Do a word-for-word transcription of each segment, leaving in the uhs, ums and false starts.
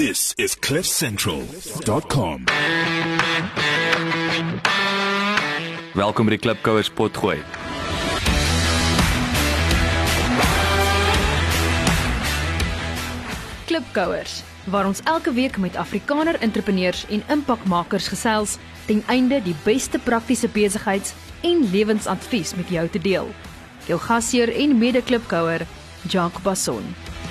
This is cliff central dot com. Welkom by die Klipkouers potgooi. Klipkouers, waar ons elke week met Afrikaner entrepreneurs en impakmakers gesels ten einde die beste praktiese besigheids- en lewensadvies met jou te deel. Jou gasheer en mede-klipkouer, Jacques Basson.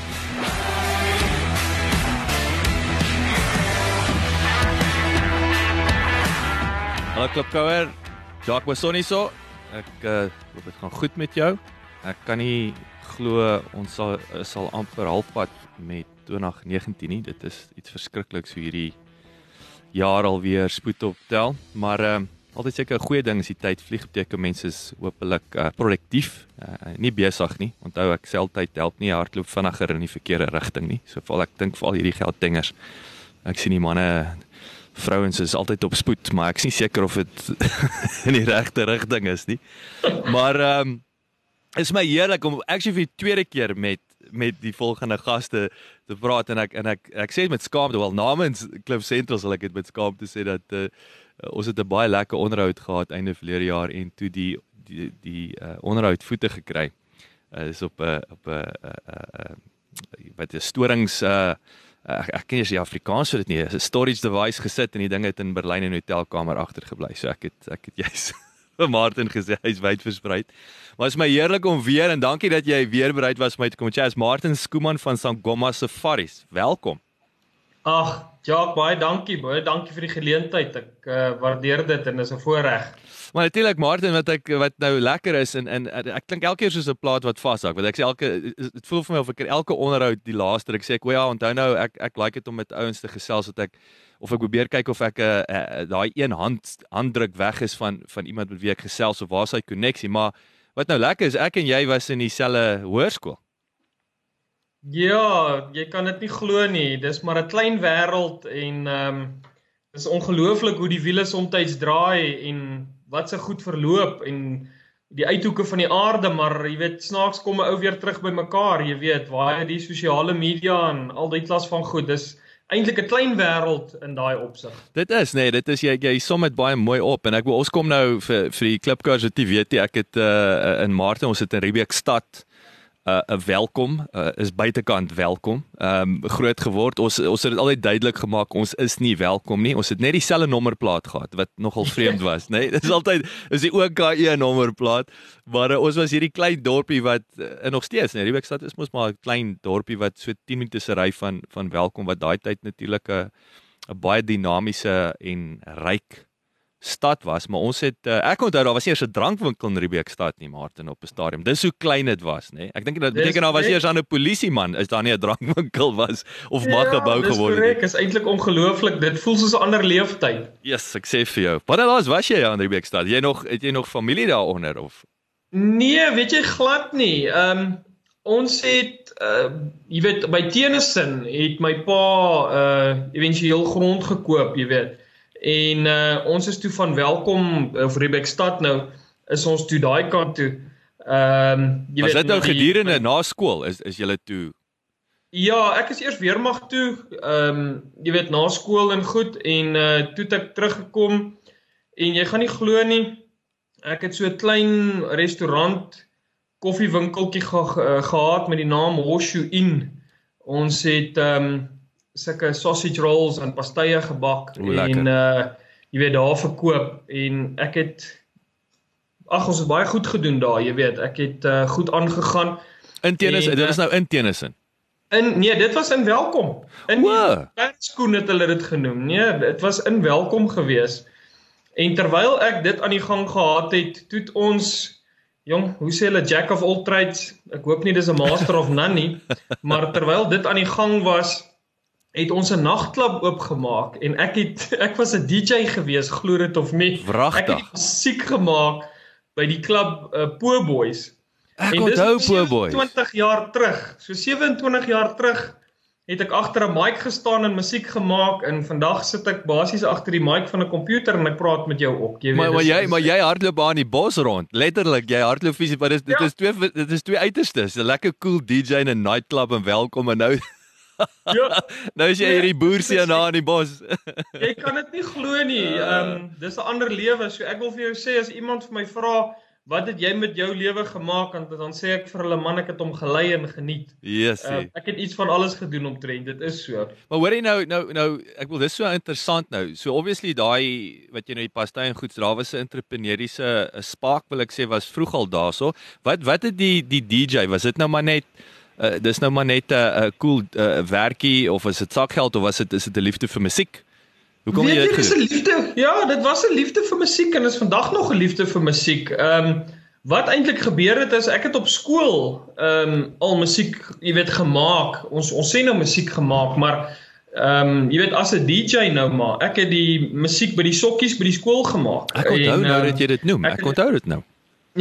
Hallo Klipkouer, Jacques Basson hier so. Ek uh, hoop dit gaan goed met jou. Ek kan nie glo ons sal, sal amper halfpad met twintig negentien nie. Dit is iets verskrikliks hoe hierdie jaar alweer spoed optel, maar uh, altyd seker 'n goeie ding as die tyd vlieg, beteken mense is hopelik uh, produktief, uh, nie besig nie. Onthou ek seltyd help nie, hardloop vinniger in die verkeerde rigting nie. So val ek dink vir al hierdie gelddingers. Ek sien die manne, vrouens is altyd op spoed, maar ek is nie seker of dit in die regte rigting is nie. Maar ehm um, is my heerlik om actually vir die tweede keer met met die volgende gaste te praat en ek en ek ek sê dit met skaamte, wel namens Cliff Central sal ek dit met skaamte sê dat uh, ons het 'n baie lekker onderhoud gehad einde verlede jaar en toe die die die uh, onderhoud voete gekry. Uh, is op 'n uh, op 'n uh, uh, uh, wat is storings uh, uh, ek ken nie Afrikaans vir dit nie. 'n storage device gesit en die ding het in Berlyn in 'n hotelkamer agtergebly. So ek het ek het juist vir Martin gesê hy's wyd versprei. Maar is my heerlik om weer en dankie dat jy weer bereid was om my te kom. Jy is Martin Skooman van Sangoma Safaris. Welkom. Ag, Jacques, baie dankie, baie dankie vir die geleentheid. Ek uh, waardeer dit en is 'n voorreg. Maar natuurlik Martin, wat ek wat nou lekker is en en ek klink elke keer soos 'n plaat wat vashak. Want ek sê elke dit voel vir my of ek elke onderhoud die laaste ek sê ek, "O ja, onthou nou ek ek like dit om met ouens te gesels dat ek of ek probeer kyk of ek 'n uh, uh, daai een hand handdruk weg is van van iemand met wie ek gesels of waar is hy koneksie." Maar wat nou lekker is, ek en jy was in dieselfde hoërskool. Ja, jy kan dit nie glo nie. Dis maar 'n klein wêreld en ehm um, dis ongelooflik hoe die wiele soms draai en wat se goed verloop en die uithoeke van die aarde, maar jy weet, snaaks kom 'n ou weer terug by mekaar, jy weet, waar die sosiale media en al die klas van goed. Dis eintlik 'n klein wêreld in daai opsig. Dit is, nee, dit is jy jy som dit baie mooi op en ek wil ons kom nou vir vir die Klipkouers wat jy weet, ek het uh, in Maart ons het in Riebeeckstad 'n uh, welkom, uh, is buitekant welkom. Ehm um, groot geword. Ons ons het dit altyd duidelik gemaak ons is nie welkom nie. Ons het net dieselfde nommerplaat gehad wat nogal vreemd was, nê. Nee? Dit is altyd is die O K E nommerplaat, maar uh, ons was hierdie klein dorpie wat uh, nog steeds, nee, Riebeeckstad is mos maar 'n klein dorpie wat so tien minute se ry van van welkom wat daai tyd natuurlik 'n 'n baie dinamiese en ryk stad was, maar ons het uh, ek onthou daar was nie eers 'n drankwinkel in Riebeeckstad nie, Martin, op 'n stadium. Dis hoe klein dit was, nê. Ek dink dit beteken daar was eers aan 'n polisieman is daar nie 'n drankwinkel was of ja, mag gebou geword het. Ja, dis korrek, is eintlik ongelooflik. Dit voel soos 'n ander leeftyd. Yes, ek sê vir jou. Wat laas was jy aan Riebeeckstad? Jy nog het jy nog familie daaronder of? Nee, weet jy glad nie. Ehm um, ons het uh, jy weet by Tennyson het my pa uh éventueel grond gekoop, jy weet. En uh, ons is toe van welkom of Riebeeckstad nou is ons toe daai kant toe. Ehm um, jy was weet dit nou die, gedurende na skool is is julle toe? Ja, ek is eers weermag toe. Ehm um, jy weet na skool en goed en uh, toe het ek teruggekom en jy gaan nie glo nie. Ek het so 'n klein restaurant koffiewinkeltjie ge ge gehad met die naam Hoshu Inn. Ons het ehm um, sulke sausage rolls en pastye gebak Oe, en uh jy weet daar verkoop en ek het ag ons het baie goed gedoen daar, jy weet. Ek het uh, goed aangegaan. In Tennyson, en, dit is nou in Tennyson. In nee, dit was in Welkom. In Wow. die perskoen het hulle dit genoem. Nee, dit was in Welkom gewees. En terwyl ek dit aan die gang gehad het, toe het ons jong, hoe sê hulle jack of all trades? Ek hoop nie dis 'n master of none nie, maar terwyl dit aan die gang was, het ons 'n nagklub oopgemaak en ek het ek was 'n D J gewees, glo dit of nie. Wragtig. Ek het musiek gemaak by die klub uh, Po Boys. Ek en dis onthou Po Boys. sewenentwintig jaar terug. So sewenentwintig jaar terug het ek agter 'n mic gestaan en musiek gemaak en vandag sit ek basies agter die mic van 'n komputer en ek praat met jou ook. Jy weet, Maar maar dis- jy dis- maar jy hardloop daar in die bos rond. Letterlik, jy hardloop fisies, maar dit is dit Ja. is twee dit is twee uiterstes. 'n Lekker cool D J in 'n nightclub en welkom en nou Ja. Nou is jy hierdie boerseun na in die bos. Jy kan dit nie glo nie. Ehm um, dis 'n ander lewe. So ek wil vir jou sê as iemand vir my vra wat het jy met jou lewe gemaak, dan dan sê ek vir hulle man ek het hom gelei en geniet. Yes. Uh, ek het iets van alles gedoen omtrent. Dit is so. Maar hoor jy nou nou nou ek wil dis so interessant nou. So obviously daai wat jy nou die pastai en goeds, daar was 'n entrepreneuriese spark wil ek sê was vroeg al daarso. Wat wat het die die D J, was dit nou maar net uh, dis nou maar net 'n uh, uh, cool uh, werkie of was dit sakgeld of was dit is dit 'n liefde vir musiek? Hoe kom jy dit dis 'n liefde? Ja, dit was 'n liefde vir musiek en is vandag nog 'n liefde vir musiek. Ehm um, wat eintlik gebeur het is ek het op skool ehm um, al musiek, jy weet, gemaak. Ons ons sê nou musiek gemaak, maar ehm um, jy weet as 'n D J nou maar. Ek het die musiek by die sokkies by die skool gemaak. Ek onthou en, nou um, dat jy dit noem. Ek, ek onthou dit nou.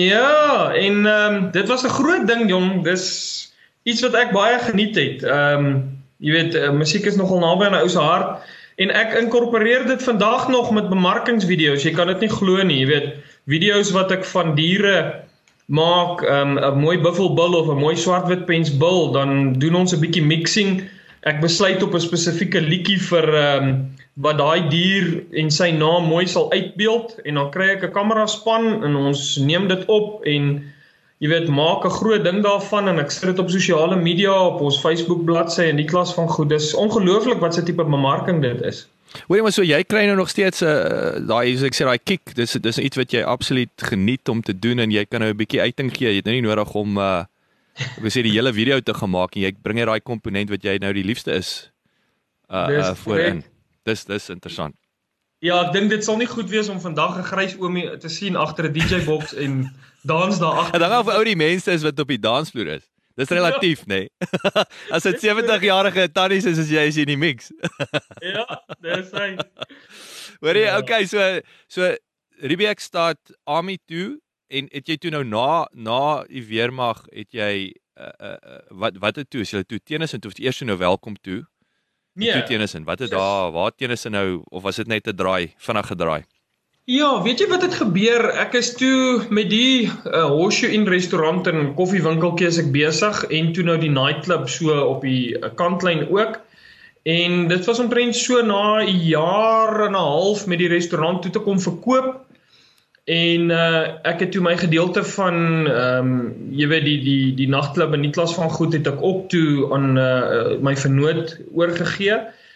Ja, en ehm um, dit was 'n groot ding jong. Dis iets wat ek baie geniet het. Ehm um, jy weet, uh, musiek is nogal naby aan 'n ou se hart. En ek inkorporeer dit vandag nog met bemarkingsvideo's. Jy kan dit nie glo nie, jy weet, video's wat ek van diere maak, 'n um, mooi buffelbil of 'n mooi swartwitpensbil, dan doen ons 'n bietjie mixing. Ek besluit op 'n spesifieke liedjie vir um, wat daai dier en sy naam mooi sal uitbeeld en dan kry ek 'n kameraspan en ons neem dit op en jy weet, maak 'n groot ding daarvan en ek sit dit op sosiale media, op ons Facebook bladsy en die klas van goed. Dis ongelooflik wat se tipe bemarking dit is. Hoorie maar so jy kry nou nog steeds 'n uh, daai soos ek sê daai kick. Dis dis iets wat jy absoluut geniet om te doen en jy kan nou 'n bietjie uiting gee. Jy het nou nie nodig om uh ek wil sê die hele video te gemaak en jy bring net daai komponent wat jy nou die liefste is uh, uh voorin. Dis dis interessant. Ja, ek dink dit sal nie goed wees om vandag 'n grys oomie te sien agter 'n D J box en dans daar agter. En dan of ou die mense is wat op die dansvloer is. Dis relatief, ja. Nê. Nee? As dit sewentig-jarige tannies is, as jy is in die mix. Ja, dis hy. Hoorie, ja. Okay, so so Riebeeck staat Army toe en het jy toe nou na na die weermag het jy uh, uh, wat wat het toe, is jy toe Tennyson toe of eers nou welkom toe? Nee. Toe Tennyson. Wat het yes. daar waar Tennyson nou of was dit net 'n draai, vinnig gedraai? Ja, weet jy wat het gebeur? Ek is toe met die uh, Horseshoe Inn restaurant en koffiewinkeltjie is ek besig en toe nou die nightclub so op die uh, kantlyn ook. En dit was omtrent so na 'n jaar en 'n half met die restaurant toe te kom verkoop. En uh, ek het toe my gedeelte van ehm um, jy weet die die die nagklub en die klas van goed het ek ook toe aan uh, my vernoot oorgegee.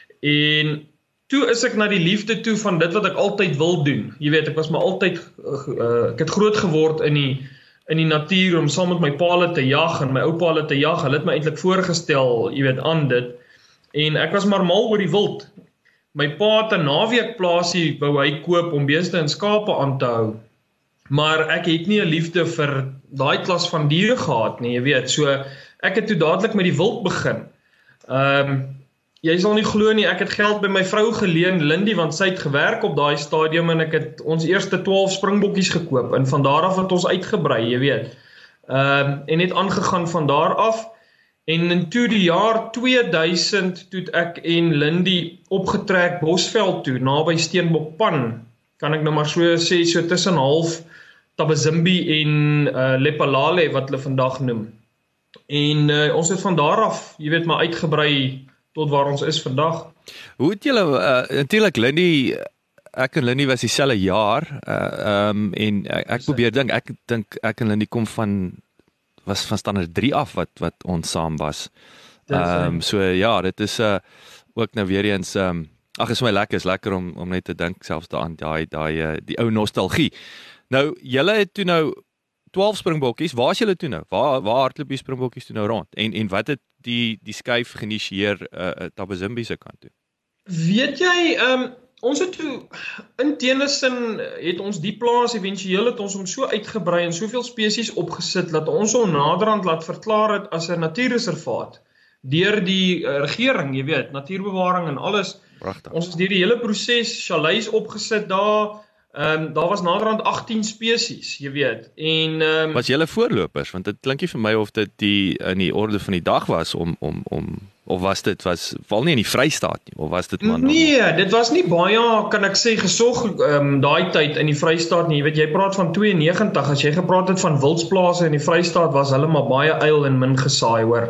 En toe is ek na die liefde toe van dit wat ek altyd wil doen. Jy weet, ek was maar altyd uh, ek het groot geword in die in die natuur om saam met my paale te jag en my ou paale te jag. Hulle het my eintlik voorgestel, jy weet, aan dit. En ek was maar mal oor die wild. My pa het 'n naweekplaasie wou hy koop om beeste en skape aan te hou. Maar ek het nie 'n liefde vir daai klas van diere gehad nie, jy weet. So ek het toe dadelik met die wild begin. Ehm um, jy sal nie glo nie, ek het geld by my vrou geleen, Lindy, want sy het gewerk op daai stadium en ek het ons eerste twaalf springbokkies gekoop en van daar af het ons uitgebrei, jy weet. Ehm um, en het aangegaan van daar af. En in toe die jaar twee duisend toe ek en Lindy opgetrek Bosveld toe, naby Steenbokpan, kan ek nou maar so sê, so tussen half Tabazimbi en uh, Lepalale wat hulle vandag noem. En uh, ons het van daar af, jy weet, maar uitgebrei tot waar ons is vandag. Hoe het julle, uh, natuurlik Lindy, ek en Lindy was dieselfde jaar, uh, um, en ek, ek probeer dink, ek dink ek en Lindy kom van was van standaard drie af wat wat ons saam was. Ehm um, so ja, dit is uh ook nou weer eens ehm um, ag is my lekker, is lekker om om net te dink selfs daaraan, daai daai uh, die ou nostalgie. Nou julle het toe nou twaalf springbokkies. Waar is julle toe nou? Waar waar hardloop die springbokkies toe nou rond? En en wat het die die skuif geïnisieer uh Tabazimbi se kant toe? Weet jy, ehm um, ons het toe in Tennyson het ons die plaas eventueel het ons hom so uitgebrei en soveel spesies opgesit dat ons hom naderhand laat verklaar het as 'n natuurreservaat deur die uh, regering, jy weet, natuurbewaring en alles. Pragtig. Ons het deur die hele proses chalets opgesit daar. Ehm um, daar was naderhand agttien spesies, jy weet. En ehm um, was julle voorlopers, want dit klink nie vir my of dit die in die orde van die dag was om om om of was dit was val nie in die Vrystaat nie of was dit maar Nee, dit was nie baie, kan ek sê, gesog ehm um, daai tyd in die Vrystaat nie. Jy weet, jy praat van twee negentig, as jy gepraat het van wildsplase in die Vrystaat was hulle maar baie eil en min gesaai, hoor.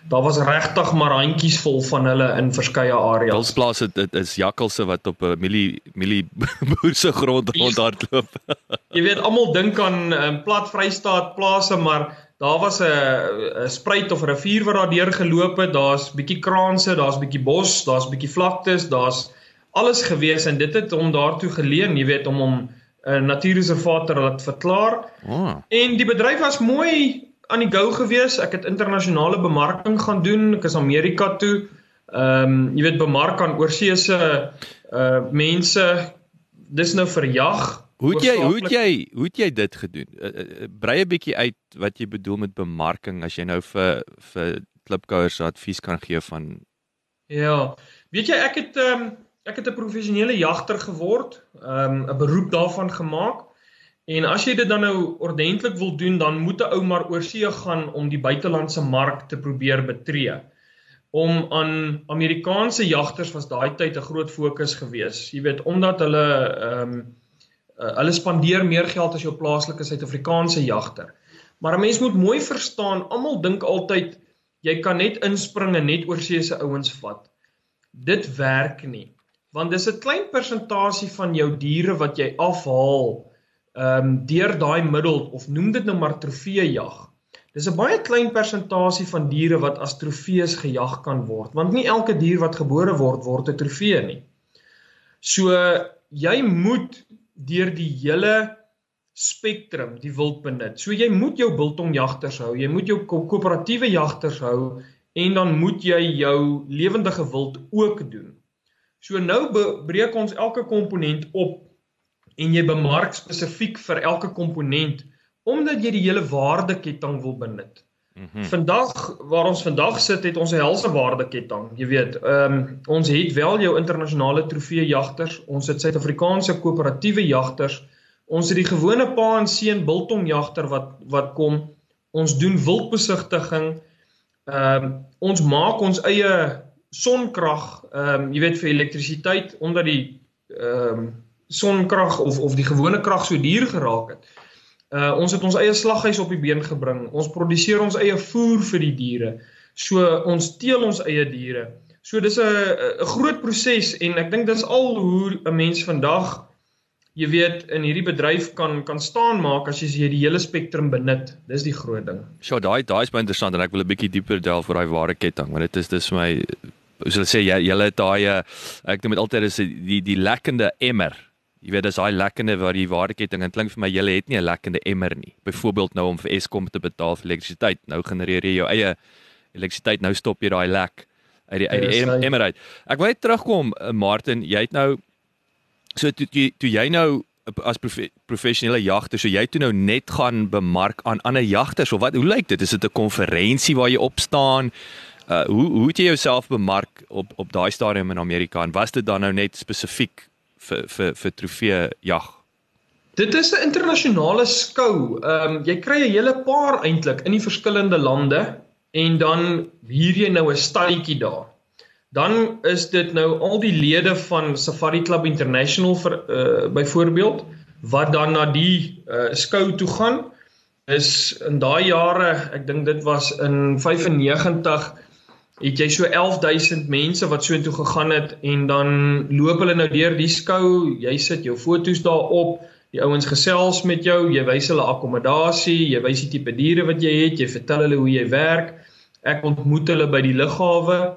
daar was regtig maar handjies vol van hulle in verskeie areas. Wilsplaas het, het is jakkalse wat op 'n milie milie boer se grond rondhardloop. Jy weet, almal dink aan um, plat Vrystaat plase, maar daar was 'n spruit of 'n rivier wat daar deur geloop het, daar's bietjie kraanse, daar's bietjie bos, daar's bietjie vlaktes, daar's alles gewees en dit het hom daartoe geleen, jy weet, om hom 'n natuurreservaat te laat verklaar. Oh. En die bedryf was mooi aan die go gewees. Ek het internasionale bemarking gaan doen. Ek is Amerika toe. Ehm um, jy weet, bemark aan oorseese uh mense. Dis nou vir jag. Hoe het jy hoe het jy hoe het jy dit gedoen? Uh, uh, brei 'n bietjie uit wat jy bedoel met bemarking as jy nou vir vir klipkouers advies kan gee van. Ja, weet jy, ek het ehm um, ek het 'n professionele jagter geword, ehm um, 'n beroep daarvan gemaak. En as jy dit dan nou ordentlik wil doen, dan moet 'n ou maar oor see gaan om die buitelandse mark te probeer betree. Om aan Amerikaanse jagters was daai tyd 'n groot fokus gewees. Jy weet, omdat hulle ehm um, uh, hulle spandeer meer geld as jou plaaslike Suid-Afrikaanse jagter. Maar 'n mens moet mooi verstaan, almal dink altyd jy kan net inspring en net oorseese ouens vat. Dit werk nie, want dis 'n klein persentasie van jou diere wat jy afhaal Um, deur daai middel, of noem dit nou maar trofeejag. Dis 'n baie klein persentasie van diere wat as trofees gejag kan word, want nie elke dier wat gebore word, word 'n trofee nie. So, jy moet deur die hele spektrum die wild benut. So, jy moet jou biltongjagters hou, jy moet jou koöperatiewe jagters hou, en dan moet jy jou lewendige wild ook doen. So, nou breek ons elke komponent op, en jy bemark spesifiek vir elke komponent, omdat jy die hele waardeketting wil benut. Mm-hmm. Vandag, waar ons vandag sit, het ons 'n helse waardeketting. Jy weet, um, ons het wel jou internasionale trofeejagters, ons het Suid-Afrikaanse koöperatiewe jagters, ons het die gewone pa en seun biltongjagter wat, wat kom, ons doen wildbesigtiging, um, ons maak ons eie sonkrag, um, jy weet, vir elektrisiteit, omdat die um, sonkrag of, of die gewone krag so duur geraak het. Uh, ons het ons eie slaghuis op die been gebring, ons produseer ons eie voer vir die diere, so ons teel ons eie diere. So dis 'n groot proses en ek dink dis al hoe 'n mens vandag, jy weet, in hierdie bedryf kan kan staan maak as jy die hele spektrum benut. Dis die groot ding. Sjoe, daai daai is baie interessant en ek wil 'n bietjie dieper delf oor daai waardeketting, want dit is dis my, hoe sal ek sê, jy julle het daai, ek noem dit altyd is die die lekkende emmer. Jy weet, dis daai lekkende waar die waardeketting, en klink vir my, julle het nie 'n lekkende emmer nie. Byvoorbeeld nou om vir Eskom te betaal vir elektrisiteit. Nou genereer jy jou eie elektrisiteit, nou stop jy daai lek uit die, uit die yes, emmer uit. Ek wil net terugkom, Martin, jy het nou, so toe, toe, toe jy nou as profe, professionele jagter, so jy toe nou net gaan bemark aan ander jagters, of wat, hoe lyk dit? Is dit 'n konferensie waar jy opstaan? Uh, hoe, hoe het jy jouself bemark op, op daai stadium in Amerika, en was dit dan nou net spesifiek vir, vir, vir trofeejag? Dit is 'n internasionale skou. Um, jy kry 'n hele paar eintlik in die verskillende lande, en dan huur jy nou 'n stalletjie daar. Dan is dit nou al die lede van Safari Club International vir, uh, byvoorbeeld, wat dan na die uh, skou toe gaan. Is in daai jare, ek dink dit was in vyfennegentig, het jy so elf duisend mense wat so intoe gegaan het, en dan loop hulle nou deur die skou, jy sit jou foto's daarop, die ouens gesels met jou, jy wys hulle akkommodasie, jy wys die tipe diere wat jy het, jy vertel hulle hoe jy werk, ek ontmoet hulle by die lughawe,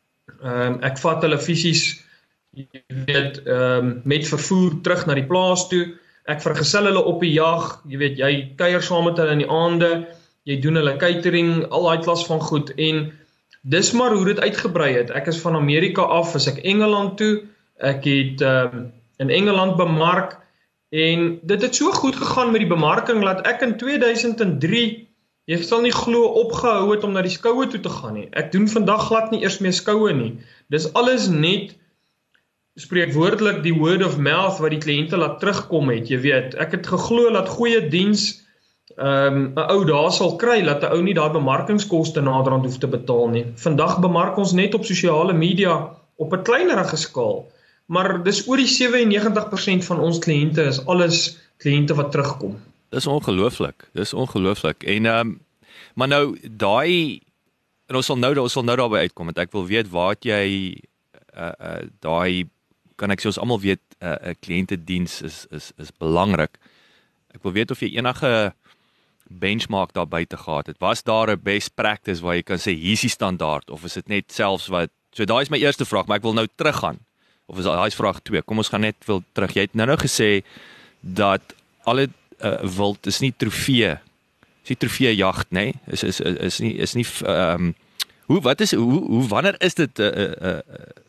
um, ek vat hulle fisies, jy weet, um, met vervoer terug na die plaas toe, ek vergesel hulle op die jag, jy weet, jy kuier saam met hulle in die aande, jy doen hulle catering, al daai klas van goed, en dis maar hoe dit uitgebrei het. Ek is van Amerika af, is ek Engeland toe, ek het um, in Engeland bemark, en dit het so goed gegaan met die bemarking, dat ek in twee duisend drie, jy sal nie glo, opgehou het om na die skoue toe te gaan nie. Ek doen vandag glad nie eers meer skoue nie. Dis alles net, spreekwoordelik die word of mouth, wat die kliënte laat terugkom het, jy weet. Ek het geglo dat goeie diens, Um, 'n ou daar sal kry, dat 'n ou nie daai bemarkingskoste naderhand hoef te betaal nie. Vandag bemark ons net op sosiale media op 'n kleinerige skaal, maar dis oor die sewennegentig persent van ons kliënte is alles kliënte wat terugkom. Dis ongelooflik, dis ongelooflik. En um, maar nou daai en ons sal nou ons sal nou daarby uitkom, want ek wil weet waar het jy uh, uh, daai kan ek sê ons almal weet 'n uh, uh, kliëntediens is is is belangrik. Ek wil weet of jy enige benchmark daar buite gehad het. Was daar 'n best practice waar jy kan sê hier is die standaard of is dit net selfs wat so daai is my eerste vraag, maar ek wil nou teruggaan. Of is daai is vraag twee. Kom ons gaan net wil terug. Jy het nou nou gesê dat alle uh, wild is nie trofee. Is nie trofee jagt, nê? Nee? Is is is nie is nie ehm um, hoe wat is hoe hoe wanneer is dit 'n uh, uh,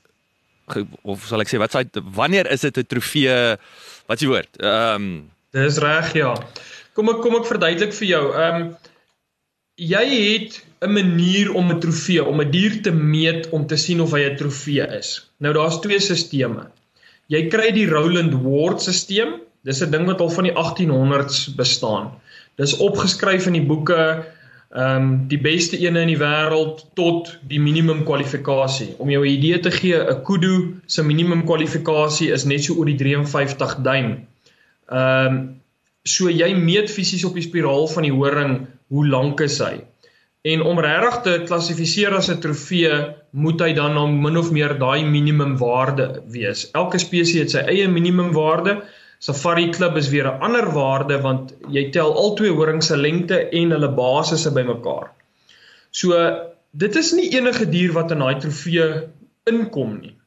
uh, of sal ek sê wat sê wanneer is dit 'n trofee wat is die woord? Ehm um, Dis reg, ja. Kom ek kom ek verduidelik vir jou. Ehm um, jy het 'n manier om 'n trofee, om 'n dier te meet om te sien of hy 'n trofee is. Nou daar's twee sisteme. Jy kry die Rowland Ward stelsel. Dis 'n ding wat al van die achttienhonderds bestaan. Dis opgeskryf in die boeke, ehm um, die beste ene in die wêreld tot die minimum kwalifikasie. Om jou 'n idee te gee, 'n kudu se minimum kwalifikasie is net so oor die vyf drie vyf duim. Ehm um, so jy meet fisies op die spiraal van die horing hoe lank is hy. En om regtig te klassifiseer as 'n trofee, moet hy dan nou min of meer daai minimum waarde wees. Elke spesies het sy eie minimum waarde. Safari Club is weer 'n ander waarde want jy tel al twee horings se lengte en hulle basisse bymekaar. So dit is nie enige dier wat in daai trofee inkom nie.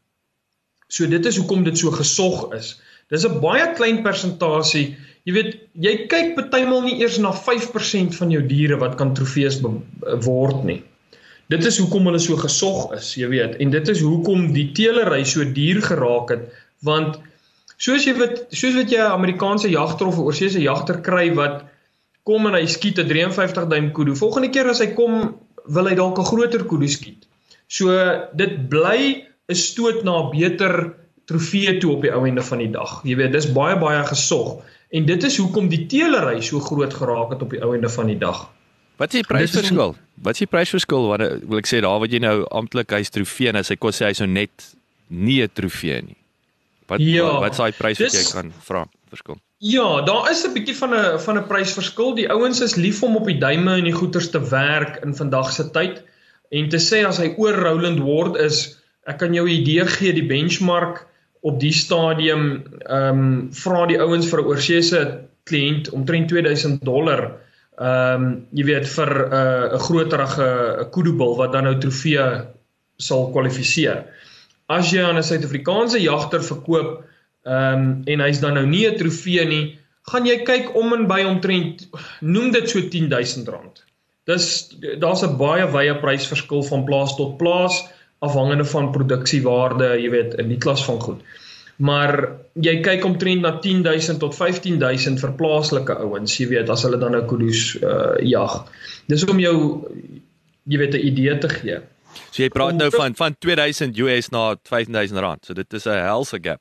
So dit is hoekom dit so gesog is. Dis 'n baie klein persentasie. Jy weet, jy kyk partymal nie eers na vyf persent van jou diere wat kan trofees word nie. Dit is hoekom hulle so gesog is, jy weet. En dit is hoekom die teelery so duur geraak het, want soos jy wat soos wat jy 'n Amerikaanse jagter of 'n oorseese jagter kry wat kom en hy skiet 'n vyf drie duim kudu. Volgende keer as hy kom, wil hy dalk 'n groter kudu skiet. So dit bly 'n stoot na 'n beter trofee toe op die ou einde van die dag. Jy weet, dis baie baie gesog. En dit is hoekom die teelery so groot geraak het op die ou einde van die dag. Wat is die prysverskil? Wat is die prysverskil? Wat wil ek sê daar wat jy nou amptelik hy's trofee en as hy kos sê hy's nou net nie 'n trofee nie. Wat ja, wat is daai prys wat jy kan vra verskil? Ja, daar is 'n bietjie van 'n van 'n prysverskil. Die ouens is lief om op die duime en die goeters te werk in vandag se tyd en te sê as hy oor Rowland Ward is, ek kan jou 'n idee gee, die benchmark op die stadium ehm um, vra die ouens vir 'n oorseese kliënt omtrent twee duisend dollar ehm um, jy weet vir 'n uh, 'n groterige 'n kudubil wat dan nou trofee sal kwalifiseer. As jy aan 'n Suid-Afrikaanse jagter verkoop ehm um, en hy's dan nou nie 'n trofee nie, gaan jy kyk om en by omtrent noem dit so tien duisend rand. Dis daar's 'n baie wye prysverskil van plaas tot plaas afhangende van produksiewaarde, jy weet, in die klas van goed. Maar jy kyk omtrent na tien duisend tot vyftien duisend vir plaaslike ouens, jy weet, as hulle dan nou kudus uh, jag. Dis om jou, jy weet, 'n idee te gee. So jy praat nou van van twee duisend U S na vyftien duisend rand. So dit is 'n helse gap.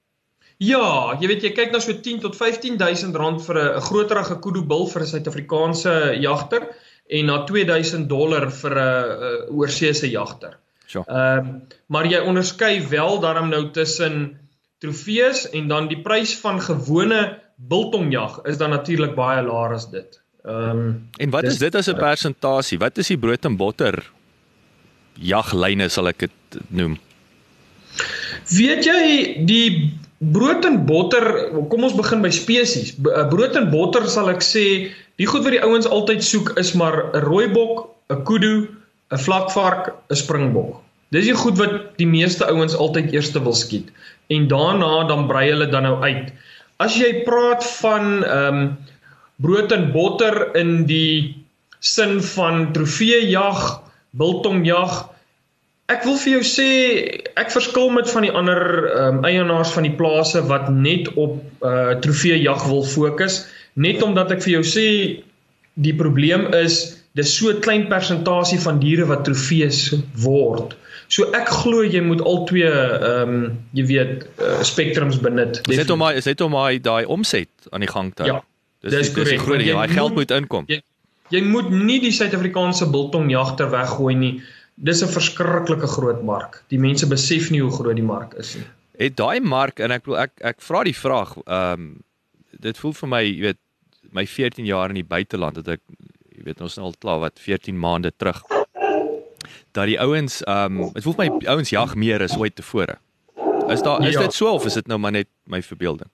Ja, jy weet, jy kyk na so tien tot vyftien duisend rand vir 'n groterige kudubil vir 'n Suid-Afrikaanse jagter en na twee duisend dollar vir 'n oorseese jagter. Sure. Um, maar jy onderskei wel daarom nou tussen trofees en dan die prys van gewone biltongjag is dan natuurlik baie laer as dit. Um, en wat dis, is dit as 'n persentasie? Wat is die brood en botter jaglyne sal ek dit noem? Weet jy, die brood en botter, kom ons begin by spesies. Brood en botter sal ek sê, die goed wat die ouens altyd soek is maar 'n rooibok, 'n kudu, 'n vlakvark, 'n springbok. Dis die goed wat die meeste ouens altyd eerste wil skiet. En daarna dan brei hulle dan nou uit. As jy praat van um, brood en botter in die sin van trofeejag, biltongjag, ek wil vir jou sê, ek verskil met van die ander um, eienaars van die plase wat net op uh, trofeejag wil fokus, net omdat ek vir jou sê, die probleem is, dis so 'n klein persentasie van diere wat trofees word. So ek glo jy moet al twee, um, jy weet, uh, spektrums benut. Is dit om my, is dit om my daai omset aan die gang te hou? Ja, dis, dis korrek. Groot, jy daai geld moet inkom. Jy, jy moet nie die Suid-Afrikaanse biltongjagter weggooi nie. Dis 'n verskriklike groot mark. Die mense besef nie hoe groot die mark is nie. Het daai mark, en ek bedoel, ek ek vra die vraag, ehm um, dit voel vir my, jy weet, my veertien jaar in die buiteland, dat ek, jy weet, ons nou al klaar wat veertien maande terug dat die ouens, um, dit voel vir my ouens jag meer as ooit tevore. Is daar is Ja. dit so of is dit nou maar net my verbeelding?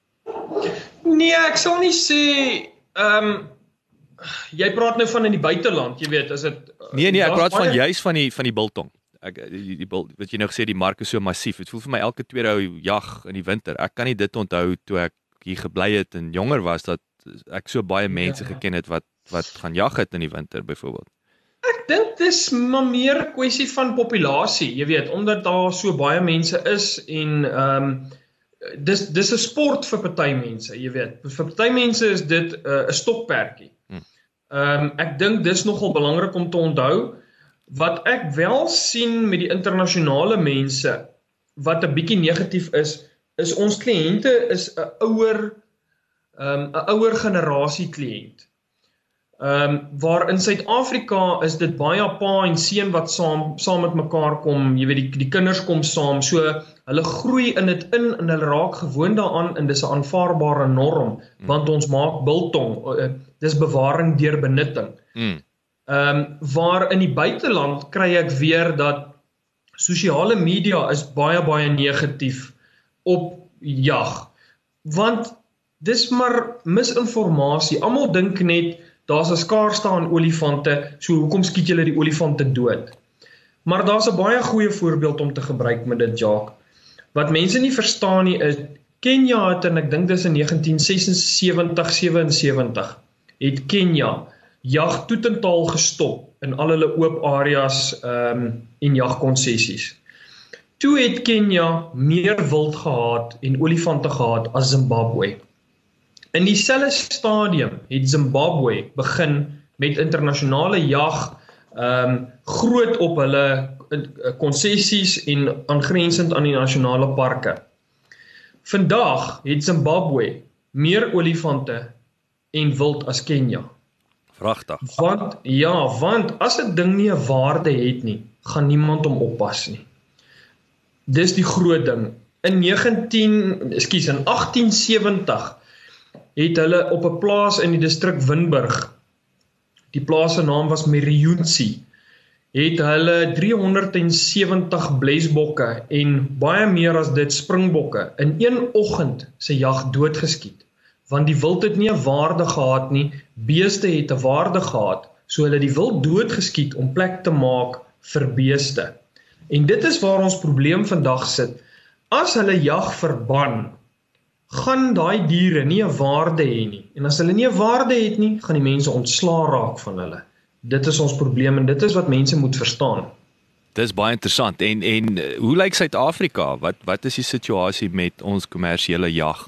Nee, ek sal nie sê ehm um, jy praat nou van in die buiteland, jy weet, is dit Nee nee, ek daar's praat van baie- juis van die van die biltong. Ek die, die bil, wat jy nou gesê die mark is so massief. Dit voel vir my elke tweede ou jag in die winter. Ek kan nie dit onthou toe ek hier gebly het en jonger was dat ek so baie mense Ja. geken het wat wat gaan jag het in die winter byvoorbeeld. Ek dink dis maar meer 'n kwessie van populasie, jy weet, omdat daar so baie mense is en ehm um, dis dis 'n sport vir party mense, jy weet. Vir party mense is dit 'n uh, 'n stokperdjie. Hmm. Ehm um, ek dink dis nogal belangrik om te onthou. Wat ek wel sien met die internasionale mense wat 'n bietjie negatief is, is ons kliënte is 'n ouer ehm um, 'n ouer generasie kliënt. Ehm um, waar in Suid-Afrika is dit baie pa en seun wat saam saam met mekaar kom, jy weet die die kinders kom saam, so hulle groei in dit in en hulle raak gewoond daaraan en dis 'n aanvaarbare norm, want ons maak biltong, uh, dis bewaring deur benutting. Mm. Ehm um, waar in die buiteland kry ek weer dat sosiale media is baie baie negatief op jag, want dis maar misinformasie. Almal dink net daar's 'n skaarste aan olifante, so hoekom skiet julle die olifante dood? Maar daar's 'n baie goeie voorbeeld om te gebruik met dit, Jacques. Wat mense nie verstaan nie is, Kenia het, en ek dink dis in negentien sesensewentig sewensewentig, het Kenia jag totaal gestop in al hulle oop areas um, en jagkonsessies. Toe het Kenia meer wild gehad en olifante gehad as Zimbabwe. In dieselfde stadium het Zimbabwe begin met internasionale jag, um, groot op hulle konsessies en aangrensend aan die nasionale parke. Vandag het Zimbabwe meer olifante en wild as Kenia. Vragtig. Want, ja, want as 'n ding nie 'n waarde het nie, gaan niemand hom oppas nie. Dis die groot ding. In negentien, ekskuus, in agtien sewentig het hulle op 'n plaas in die distrik Winburg, die plaas se naam was Meriyunsi, het hulle driehonderdsewentig blesbokke en baie meer as dit springbokke in een oggend se jag doodgeskiet. Want die wild het nie 'n waarde gehad nie, beeste het 'n waarde gehad, so hulle die wild doodgeskiet om plek te maak vir beeste. En dit is waar ons probleem vandag sit. As hulle jag verban, gaan daai diere nie 'n waarde hê nie. En as hulle nie 'n waarde het nie, gaan die mense ontslaa raak van hulle. Dit is ons probleem en dit is wat mense moet verstaan. Dis baie interessant. En en hoe lyk Suid-Afrika? Wat wat is die situasie met ons kommersiële jag?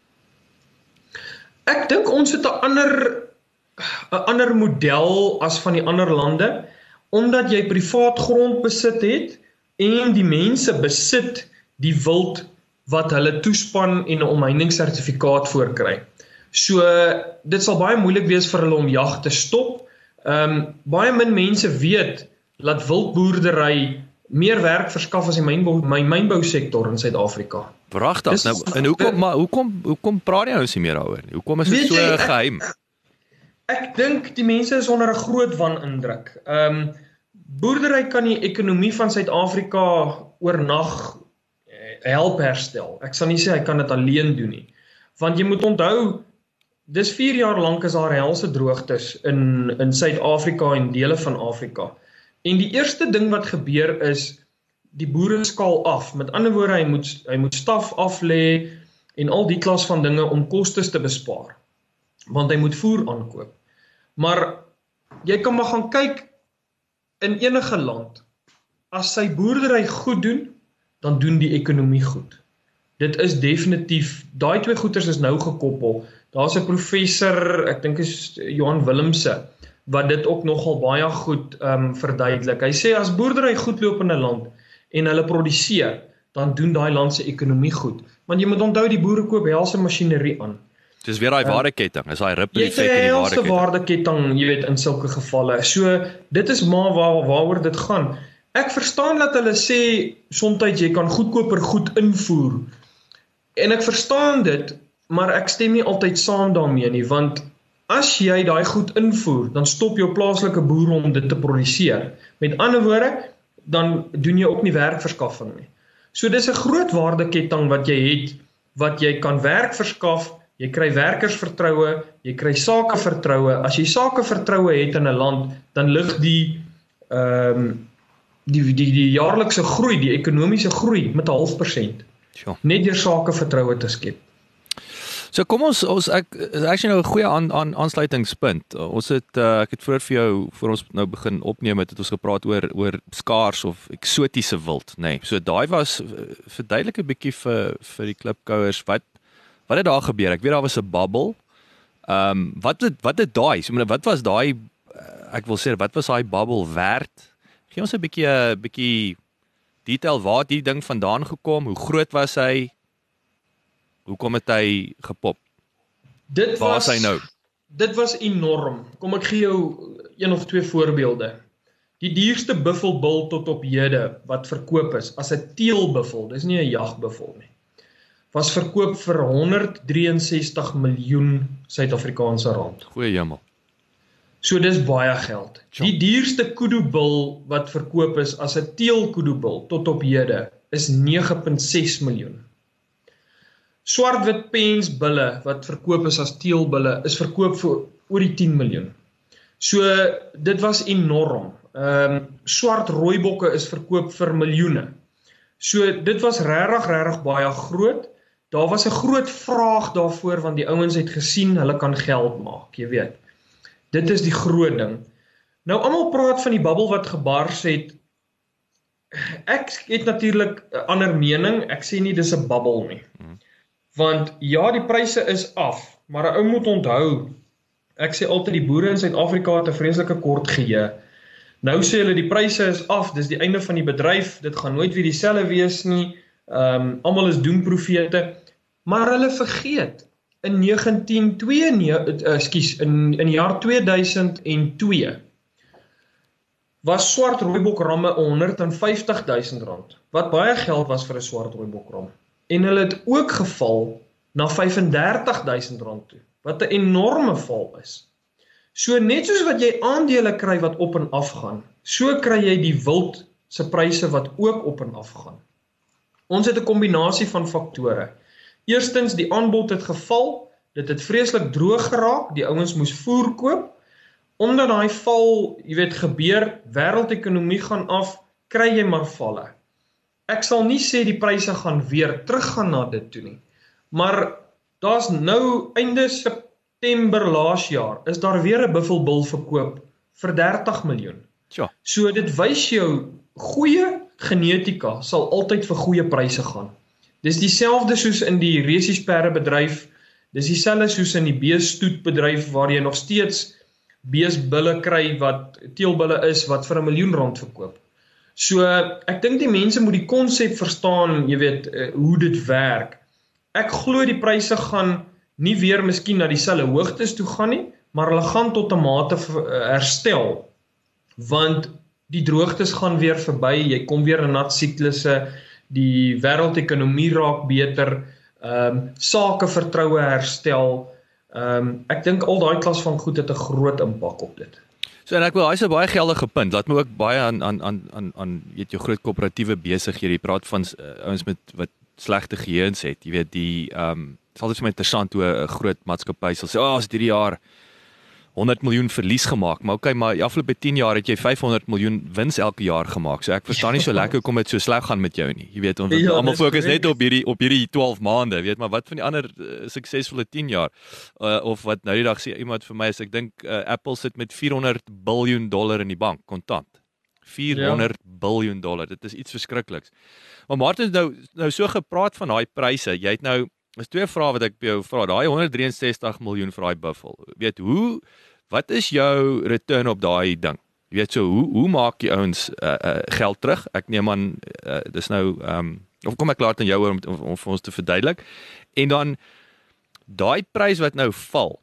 Ek dink ons het 'n ander 'n ander model as van die ander lande, omdat jy privaat grond besit het en die mense besit die wild wat hulle toespan en 'n omheiningssertifikaat voorkry. So dit sal baie moeilik wees vir hulle om jag te stop. Ehm um, baie min mense weet dat wildboerdery meer werk verskaf as die mynbou my mynbousektor in Suid-Afrika. Pragtig. Dis- Nou en hoekom maar hoekom hoekom praat jy ons nie meer daaroor nie? Hoekom is dit Weet so jy, ek- geheim? Ek dink die mense is onder 'n groot wanindruk. Ehm um, boerdery kan die ekonomie van Suid-Afrika oornag eh, help herstel. Ek sal nie sê hy kan dit alleen doen nie. Want jy moet onthou, dis vier jaar lank is daar helse droogtes in in Suid-Afrika en dele van Afrika. En die eerste ding wat gebeur is die boere skaal af. Met ander woorde, hy moet hy moet staf af lê en al die klas van dinge om kostes te bespaar. Want hy moet voer aankoop. Maar jy kan maar gaan kyk in enige land. As sy boerdery goed doen, dan doen die ekonomie goed. Dit is definitief, daai twee goeters is nou gekoppel. Daar's 'n professor, ek dink is Johan Willemse, wat dit ook nogal baie goed um, verduidelik. Hy sê as boerdery goed loop in 'n land en hulle produseer, dan doen daai land se ekonomie goed. Want jy moet onthou die boere koop helse masjinerie aan. Dis weer daai waardeketting, is daai ripple Jy het effek in die 'n helse waardeketting. waardeketting, jy weet, in sulke gevalle. So dit is maar waar waaroor dit gaan. Ek verstaan dat hulle sê soms jy kan goedkoper goed invoer. En ek verstaan dit, maar ek stem nie altyd saam daarmee nie, want as jy daai goed invoer, dan stop jou plaaslike boere om dit te produseer. Met ander woorde, dan doen jy ook nie werkverskaffing nie. So dis 'n groot waardeketting wat jy het, wat jy kan werk verskaf, jy kry werkersvertroue, jy kry sakevertroue. As jy sakevertroue het in 'n land, dan lig die ehm um, die die die jaarlikse groei, die ekonomiese groei met 'n half persent. Sure. Net deur sakevertroue te skep. So kom ons ons ek is actually nou 'n goeie aan aan aansluitingspunt. Ons het uh, ek het vroeër vir jou voor ons nou begin opneem het, het ons gepraat oor oor skaars of eksotiese wild, nê. Nee. So daai was verduidelik 'n bietjie vir vir die klipkouers wat wat het daar gebeur? Ek weet daar was 'n bubble. Ehm um, wat het wat het daai? So wat was daai ek wil sê wat was daai bubble werd? Gee ons 'n bietjie 'n bietjie detail waar het die ding vandaan gekom? Hoe groot was hy? Hoe kom het hy gepop? Dit Waar was is hy nou? Dit was enorm. Kom ek gee jou een of twee voorbeelde. Die duurste buffelbul tot op hede wat verkoop is as 'n teelbuffel, dis nie 'n jagbuffel nie, was verkoop vir honderddraaiensestig miljoen Suid-Afrikaanse rand. Goeie hemel. So dis baie geld. Sure. Die duurste kudu-bul wat verkoop is as 'n teelkudu-bul tot op hede is nege komma ses miljoen. Swart-wit pensbulle wat verkoop is as teelbulle is verkoop vir oor die tien miljoen. So dit was enorm. Ehm um, swart rooibokke is verkoop vir miljoene. So dit was regtig regtig baie groot. Daar was 'n groot vraag daarvoor want die ouens het gesien hulle kan geld maak, jy weet. Dit is die groot ding. Nou almal praat van die bubbel wat gebars het. Ek het natuurlik 'n ander mening. Ek sê nie dis 'n bubbel nie. Want ja, die pryse is af, maar 'n ou moet onthou, ek sê altyd die boere in Suid-Afrika het 'n vreeslike kort geheue. Nou sê hulle die pryse is af, dis die einde van die bedryf, dit gaan nooit weer dieselfde wees nie. Ehm um, almal is doemprofete, maar hulle vergeet in negentien tweeënnegentig, ekskuus, in in die jaar twee duisend twee was swart rooibokramme honderd en vyftig duisend rand, wat baie geld was vir 'n swart rooibokram. En hulle het ook geval na vyf en dertig duisend rand toe, wat 'n enorme val is. So net soos wat jy aandele kry wat op en af gaan, so kry jy die wild se pryse wat ook op en af gaan. Ons het 'n kombinasie van faktore. Eerstens, die aanbod het geval, dit het vreeslik droog geraak, die ouens moes voer koop. Omdat daai val, jy weet, gebeur, wêreldekonomie gaan af, kry jy maar valle. Ek sal nie sê die pryse gaan weer teruggaan na dit toe nie, maar daar's nou einde September laas jaar, is daar weer 'n buffelbul verkoop vir dertig miljoen. Tja. So dit wys jou, goeie genetika sal altyd vir goeie pryse gaan. Dis dieselfde soos in die resiesperre bedryf, dis dieselfde soos in die beestoetbedryf waar jy nog steeds beesbulle kry wat teelbulle is wat vir 'n miljoen rand verkoop. So ek dink die mense moet die konsep verstaan, jy weet, hoe dit werk. Ek glo die pryse gaan nie weer miskien na dieselfde hoogtes toe gaan nie, maar hulle gaan tot 'n mate herstel, want die droogtes gaan weer verby, jy kom weer in nat siklusse, die wêreldekonomie raak beter, ehm um, sakevertroue herstel. Ehm um, ek dink al daai klas van goed het 'n groot impak op dit. So en ek wil, hy's 'n baie geldige punt. Laat my ook baie aan aan aan aan aan weet jou groot koöperatiewe besighede. Jy praat van uh, ouens met wat slegte geheuns het. Jy weet die ehm um, dit is altyd vir my interessant hoe 'n groot maatskappy sal sê, "Ag, oh, as hierdie jaar honderd miljoen verlies gemaak." Maar okay, maar die afgelope tien jaar het jy vyfhonderd miljoen wins elke jaar gemaak. So ek verstaan nie so lekker hoekom dit so sleg gaan met jou nie. Jy weet, ons ja, almal fokus net op hierdie op hierdie twaalf maande, weet, maar wat van die ander uh, suksesvolle tien jaar? Uh, of wat nou die dag sê iemand vir my is, ek dink uh, Apple sit met vierhonderd biljoen dollar in die bank kontant. vierhonderd ja. biljoen dollar. Dit is iets verskrikliks. Maar Martin het nou nou so gepraat van daai pryse. Jy het nou is twee vrae wat ek by jou vra. Daai honderddrieënsestig miljoen vir daai buffel. Weet hoe wat is jou return op daai ding? Jy weet so hoe hoe maak jy ouens uh, uh, geld terug? Ek neem aan uh, dis nou ehm um, of kom ek klaar aan jou om, om, om vir ons te verduidelik. En dan daai prys wat nou val.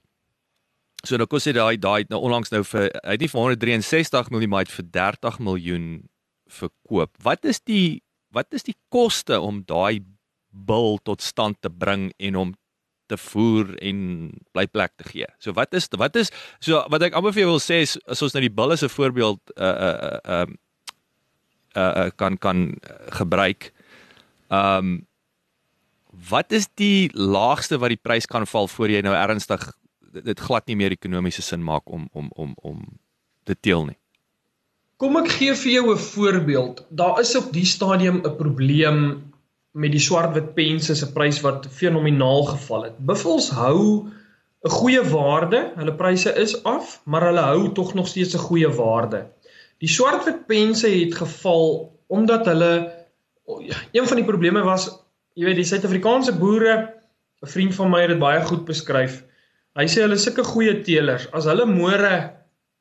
So nou kos dit daai daai nou onlangs nou vir hy het nie vir honderddrieënsestig miljoen maar vir dertig miljoen verkoop. Wat is die wat is die koste om daai bil tot stand te bring en om te voer en blyplek te gee? So wat is wat is so wat ek amper vir jou wil sê is as ons nou die bil as 'n voorbeeld uh uh um uh, kan kan gebruik. Um wat is die laagste wat die prys kan val voor jy nou ernstig dit glad nie meer ekonomiese sin maak om om om om te teel nie? Kom ek gee vir jou 'n voorbeeld. Daar is op die stadium 'n probleem met die swart-wit pense se prys wat fenomenaal geval het. Buffels hou 'n goeie waarde, hulle pryse is af, maar hulle hou tog nog steeds 'n goeie waarde. Die swart-wit pense het geval omdat hulle, een van die probleme was, jy weet, die Suid-Afrikaanse boere, 'n vriend van my het dit baie goed beskryf. Hy sê hulle is sulke goeie teelers, as hulle môre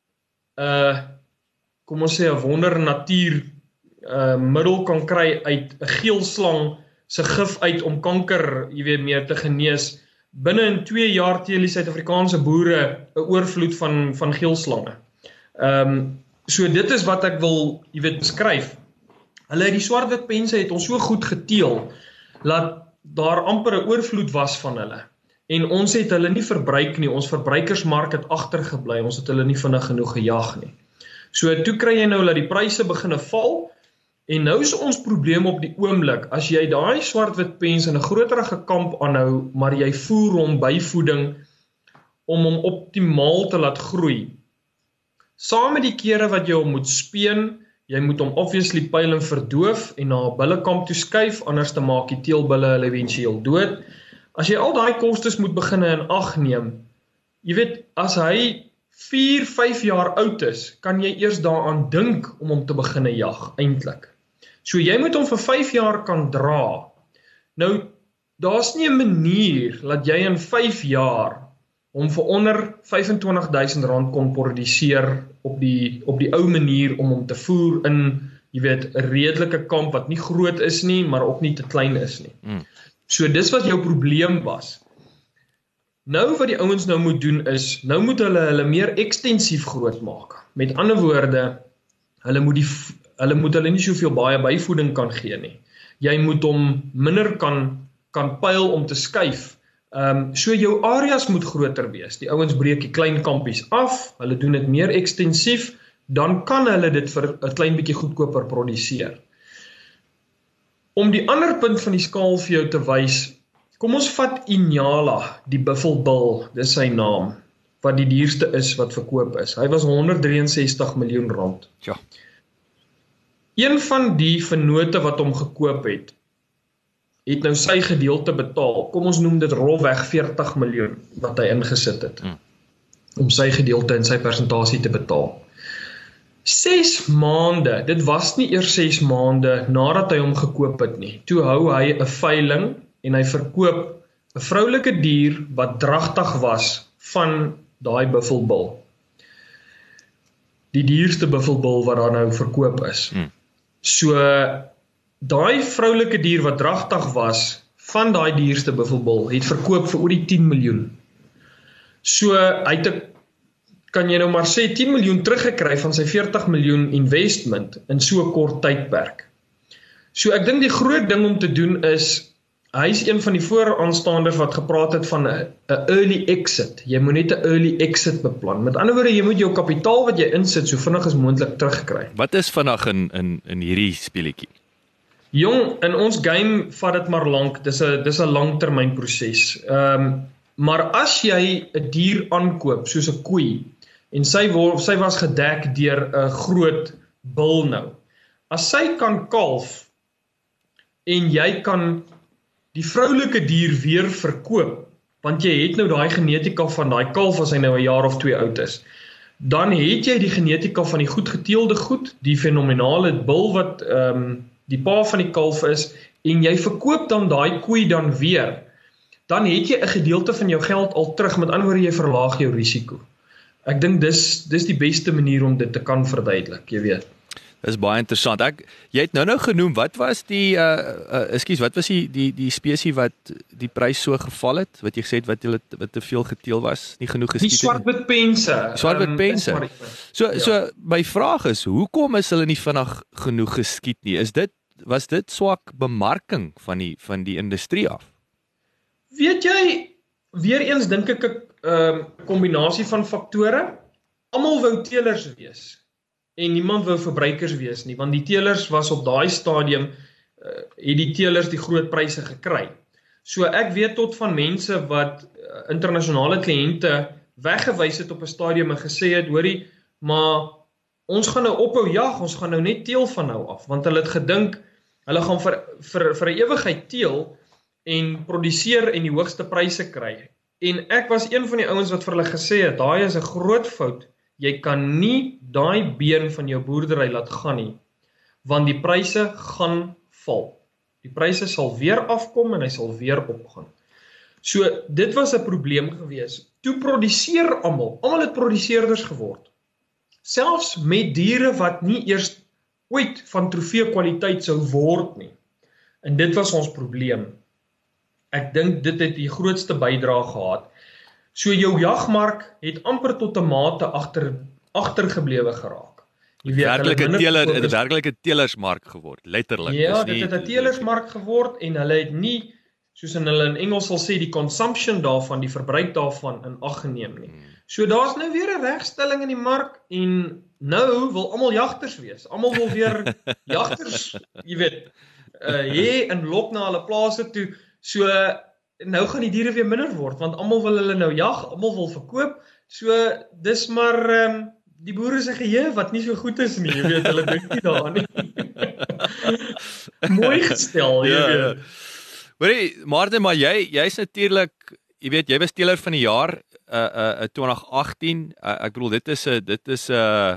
uh kom ons sê 'n wonder natuur uh middel kan kry uit 'n geelslang se gif uit om kanker, jy weet, meer te genees. Binne in twee jaar teel die Suid-Afrikaanse boere 'n oorvloed van van geelslange. Ehm um, so dit is wat ek wil, jy weet, beskryf. Hulle die swart-wit pense het ons so goed geteel dat daar amper 'n oorvloed was van hulle. En ons het hulle nie verbruik nie, ons verbruikersmark het agtergebly, ons het hulle nie vinnig genoeg gejag nie. So toe kry jy nou dat die pryse begine val, en nou is ons probleem op die oomblik, as jy daai swart-wit pens in 'n groterige kamp aanhou, maar jy voer hom byvoeding om hom optimaal te laat groei. Saam met die kere wat jy hom moet speen, jy moet hom obviously pyl en verdoof en na 'n bullekamp toe skuif, anders te maak die teelbulle hulle eventueel dood. As jy al daai kostes moet begin in ag neem, jy weet, as hy vier, vyf jaar oud is, kan jy eers daaraan dink om hom te begin jag, eintlik. So jy moet hom vir vyf jaar kan dra. Nou, daar's nie 'n manier dat jy in vyf jaar hom vir onder vyf en twintig duisend rand kon produseer op die op die ou manier om hom te voer in, jy weet, 'n redelike kamp wat nie groot is nie, maar ook nie te klein is nie. Mm. So dis wat jou probleem was. Nou wat die ouens nou moet doen is, nou moet hulle hulle meer ekstensief groot maak. Met ander woorde, hulle moet die hulle moet hulle nie soveel baie byvoeding kan gee nie. Jy moet hom minder kan kan pyl om te skuif. Ehm um, so jou areas moet groter wees. Die ouens breek die klein kampies af, hulle doen dit meer ekstensief, dan kan hulle dit vir 'n klein bietjie goedkoper produseer. Om die ander punt van die skaal vir jou te wys, kom ons vat Inyala, die buffelbil, dis sy naam, wat die duurste is wat verkoop is. Hy was honderd ses drie sestig miljoen rand. Ja. Een van die vennote wat hom gekoop het, het nou sy gedeelte betaal. Kom ons noem dit rolweg veertig miljoen wat hy ingesit het, hmm. om sy gedeelte en sy persentasie te betaal. Ses maande, dit was nie eers ses maande nadat hy hom gekoop het nie. Toe hou hy 'n veiling en hy verkoop 'n vroulike dier wat dragtig was van daai buffelbil. Die duurste buffelbil wat daar nou verkoop is. Hmm. So, daai vroulike dier wat dragtig was van daai duurste buffelbil het verkoop vir oor die tien miljoen. So, hy het 'n kan jy nou maar sê tien miljoen teruggekry van sy veertig miljoen investment in so 'n kort tydperk. So ek dink die groot ding om te doen is, hy is een van die vooraanstaanders wat gepraat het van 'n early exit. Jy moet net 'n early exit beplan. Met ander woorde, jy moet jou kapitaal wat jy insit so vinnig as moontlik terugkry. Wat is vinnig in in in hierdie speletjie? Jong, in ons game vat dit maar lank. Dis 'n dis 'n langtermynproses. Ehm um, maar as jy 'n dier aankoop soos 'n koei en sy word sy was gedek deur 'n groot bil nou. As sy kan kalf en jy kan die vroulike dier weer verkoop, want jy het nou daai genetika van daai kalf as hy nou 'n jaar of twee oud is, dan het jy die genetika van die goed geteelde goed, die fenomenale bil wat um, die pa van die kalf is, en jy verkoop dan daai koei dan weer, dan het jy 'n gedeelte van jou geld al terug, met ander woorde jy verlaag jou risiko. Ek dink dis dis die beste manier om dit te kan verduidelik, jy weet. Dis baie interessant. Ek jy het nou nou genoem, wat was die uh, uh ekskuus, wat was die die die spesie wat die prys so geval het? Wat jy gesê het wat hulle wat te veel geteel was, nie genoeg geskiet het. Die swart-wit pense. Swart-wit pense. Um, so ja. so my vraag is, hoekom is hulle nie vinnig genoeg geskiet nie? Is dit was dit swak bemarking van die van die industrie af? Weet jy, weer eens dink ek 'n um, kombinasie van faktore. Almal wou teelers wees. en niemand wou verbruikers wees nie, want die teelers was op daai stadium, uh, het die teelers die groot pryse gekry. So ek weet tot van mense wat uh, internasionale kliënte weggewys het op 'n stadium en gesê het, hoorie, maar ons gaan nou ophou jag, ons gaan nou net teel van nou af, want hulle het gedink, hulle gaan vir, vir, vir 'n ewigheid teel en produseer en die hoogste pryse kry. En ek was een van die ouens wat vir hulle gesê het, daai is 'n groot fout, jy kan nie daai been van jou boerdery laat gaan nie, want die pryse gaan val. Die pryse sal weer afkom en hy sal weer opgaan. So, dit was 'n probleem gewees. Toe produseer almal, almal het produseerders geword. Selfs met diere wat nie eers ooit van trofee kwaliteit sou word nie. En dit was ons probleem. Ek dink dit het die grootste bydrae gehad. So jou jagmark het amper tot 'n mate agter agtergeblewe geraak. Jy weet, werklike teeler, het 'n werklike teelersmark geword, letterlik. Ja, dit het 'n teelersmark geword en hulle het nie, soos in hulle in Engels sal sê, die consumption daarvan, die verbruik daarvan in ag geneem nie. So daar's nou weer 'n regstelling in die mark en nou wil almal jagters wees. Almal wil weer jagters, jy weet, uh, hê en lok na hulle plase toe. So nou gaan die diere weer minder word, want almal wil hulle nou jag, almal wil verkoop. So dis maar um, die boere se geheue wat nie so goed is nie, jy weet, hulle dink nie daaraan nie. Mooi gestel, jy ja, weet. Ja. Hoorie, Martin, maar jy jy's natuurlik, jy weet, jy was teeler van die jaar uh uh twintig agttien. Uh, ek bedoel dit is 'n dit is 'n uh,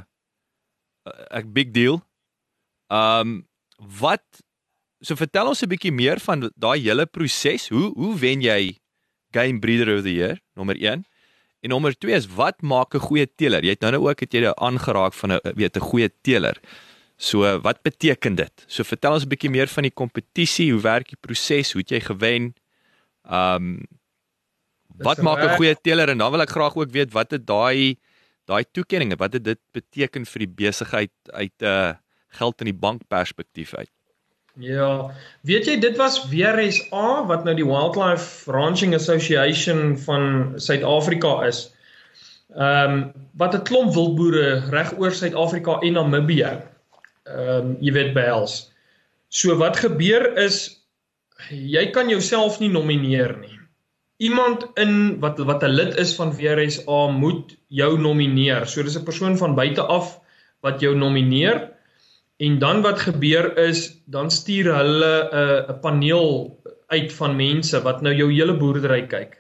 'n big deal. Um wat so vertel ons 'n bietjie meer van daai hele proses. Hoe hoe wen jy Game Breeder of the Year, nommer een? En nommer twee is, wat maak 'n goeie teeler? Jy het nou ook het jy dit aangeraak van 'n weet 'n goeie teeler. So wat beteken dit? So vertel ons 'n bietjie meer van die kompetisie, hoe werk die proses, hoe het jy gewen? Um wat maak 'n goeie teeler? En dan wil ek graag ook weet wat het daai daai toekenninge, wat het dit beteken vir die besigheid uit 'n uh, geld in die bank perspektief uit? Ja, weet jy, dit was W R S A wat nou die Wildlife Ranching Association van Suid-Afrika is. Ehm um, wat 'n klomp wildboere reg oor Suid-Afrika en Namibië. Ehm um, jy weet behels. So wat gebeur is, jy kan jouself nie nomineer nie. Iemand in wat wat 'n lid is van W R S A moet jou nomineer. So dis 'n persoon van buite af wat jou nomineer. En dan wat gebeur is, dan stuur hulle 'n uh, paneel uit van mense wat nou jou hele boerdery kyk.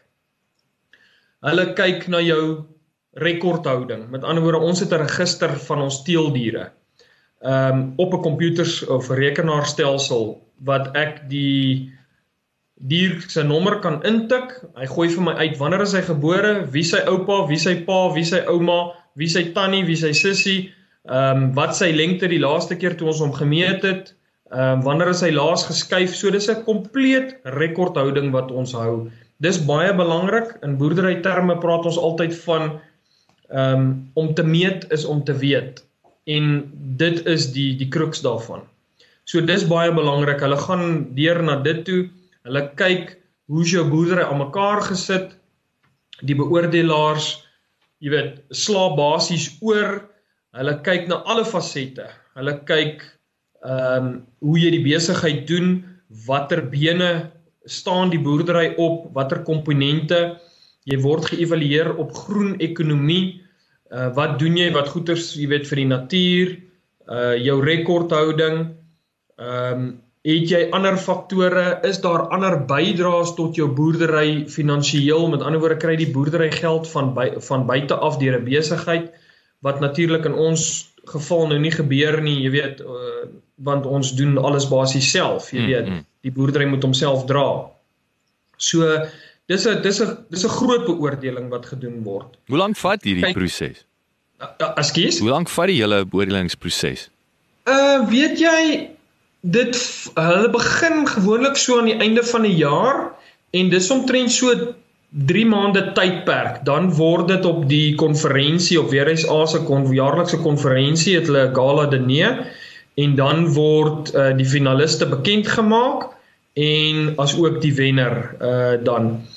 Hulle kyk na jou rekordhouding. Met ander woorde, ons het 'n register van ons teeldiere. Um, op 'n komputers of rekenaarstelsel wat ek die dier se nommer kan intik. Hy gooi vir my uit wanneer is hy gebore, wie sy oupa, wie sy pa, wie sy ouma, wie sy tannie, wie sy sussie. Um, wat sy lengte die laaste keer toe ons hom gemeet het, um, wanneer is hy laas geskuif, so dis 'n kompleet rekordhouding wat ons hou. Dis baie belangrik, in boerdery terme praat ons altyd van, um, om te meet is om te weet, en dit is die, die crux daarvan. So dis baie belangrik, hulle gaan deur na dit toe, hulle kyk, hoe is jou boerdery aan mekaar gesit, die beoordelaars, jy weet, sla basies oor, hulle kyk na alle fasette, hulle kyk um, hoe jy die besigheid doen, watter bene staan die boerdery op, watter komponente, jy word geëvalueer op groen ekonomie, uh, wat doen jy, wat goeders, jy weet, vir die natuur, uh, jou rekordhouding, um, het jy ander faktore, is daar ander bydraes tot jou boerdery finansiëel, met ander woorde kry die boerdery geld van, by, van buite af deur 'n besigheid, wat natuurlik in ons geval nou nie gebeur nie, jy weet, uh, want ons doen alles basies self, jy weet, mm-hmm. die boerdery moet homself dra. So, dis 'n dis 'n dis 'n groot beoordeling wat gedoen word. Hoe lank vat hierdie proses? Uh, Ekskuus? Hoe lank vat die hele beoordelingsproses? Uh, weet jy, dit, hulle begin gewoonlik so aan die einde van die jaar, en dis omtrent so drie maande tydperk, dan word dit op die konferensie, op W R S A se jaarlikse konferensie, het hulle gala diner, en dan word uh, die finaliste bekend gemaak, en as ook die wenner uh, dan.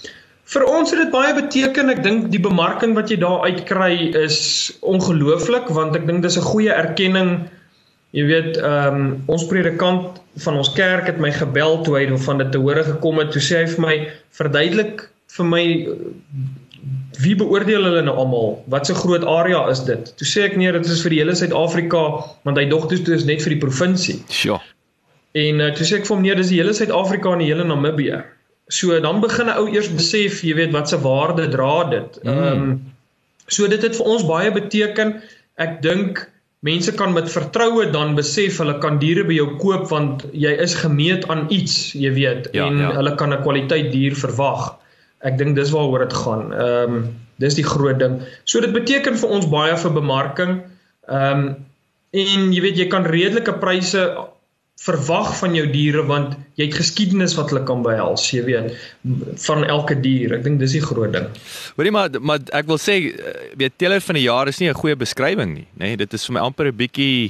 Vir ons het dit baie beteken. Ek dink die bemarking wat jy daar uitkry is ongelooflik, want ek dink dis 'n goeie erkenning. Jy weet, um, ons predikant van ons kerk het my gebel toe hy van dit te hore gekom het, toe sê hy vir my, verduidelik vir my, wie beoordeel hulle nou almal? Wat so groot area is dit? Toe sê ek nee, dit is vir die hele Suid-Afrika, want hy dog dit is net vir die provinsie. Sure. En uh, toe sê ek vir hom, nee, dis die hele Suid-Afrika en die hele Namibië. So dan begin 'n ou eers besef, jy weet, wat se waarde dra dit. Mm. Um, so dit het vir ons baie beteken. Ek dink mense kan met vertroue dan besef, hulle kan diere by jou koop, want jy is gemeet aan iets, jy weet, ja, en ja. hulle kan 'n kwaliteit dier verwag. Ek dink dis waaroor dit gaan. Um, dis die groot ding. So dit beteken vir ons baie vir bemarking. Um, en jy weet, jy kan redelike pryse verwag van jou diere, want jy het geskiedenis wat hulle kan behels, jy weet, van elke dier. Ek dink dis die groot ding. Hoorie, maar, maar ek wil sê, weet, teeler van die jaar is nie 'n goeie beskrywing nie, nee, dit is vir my amper 'n bietjie,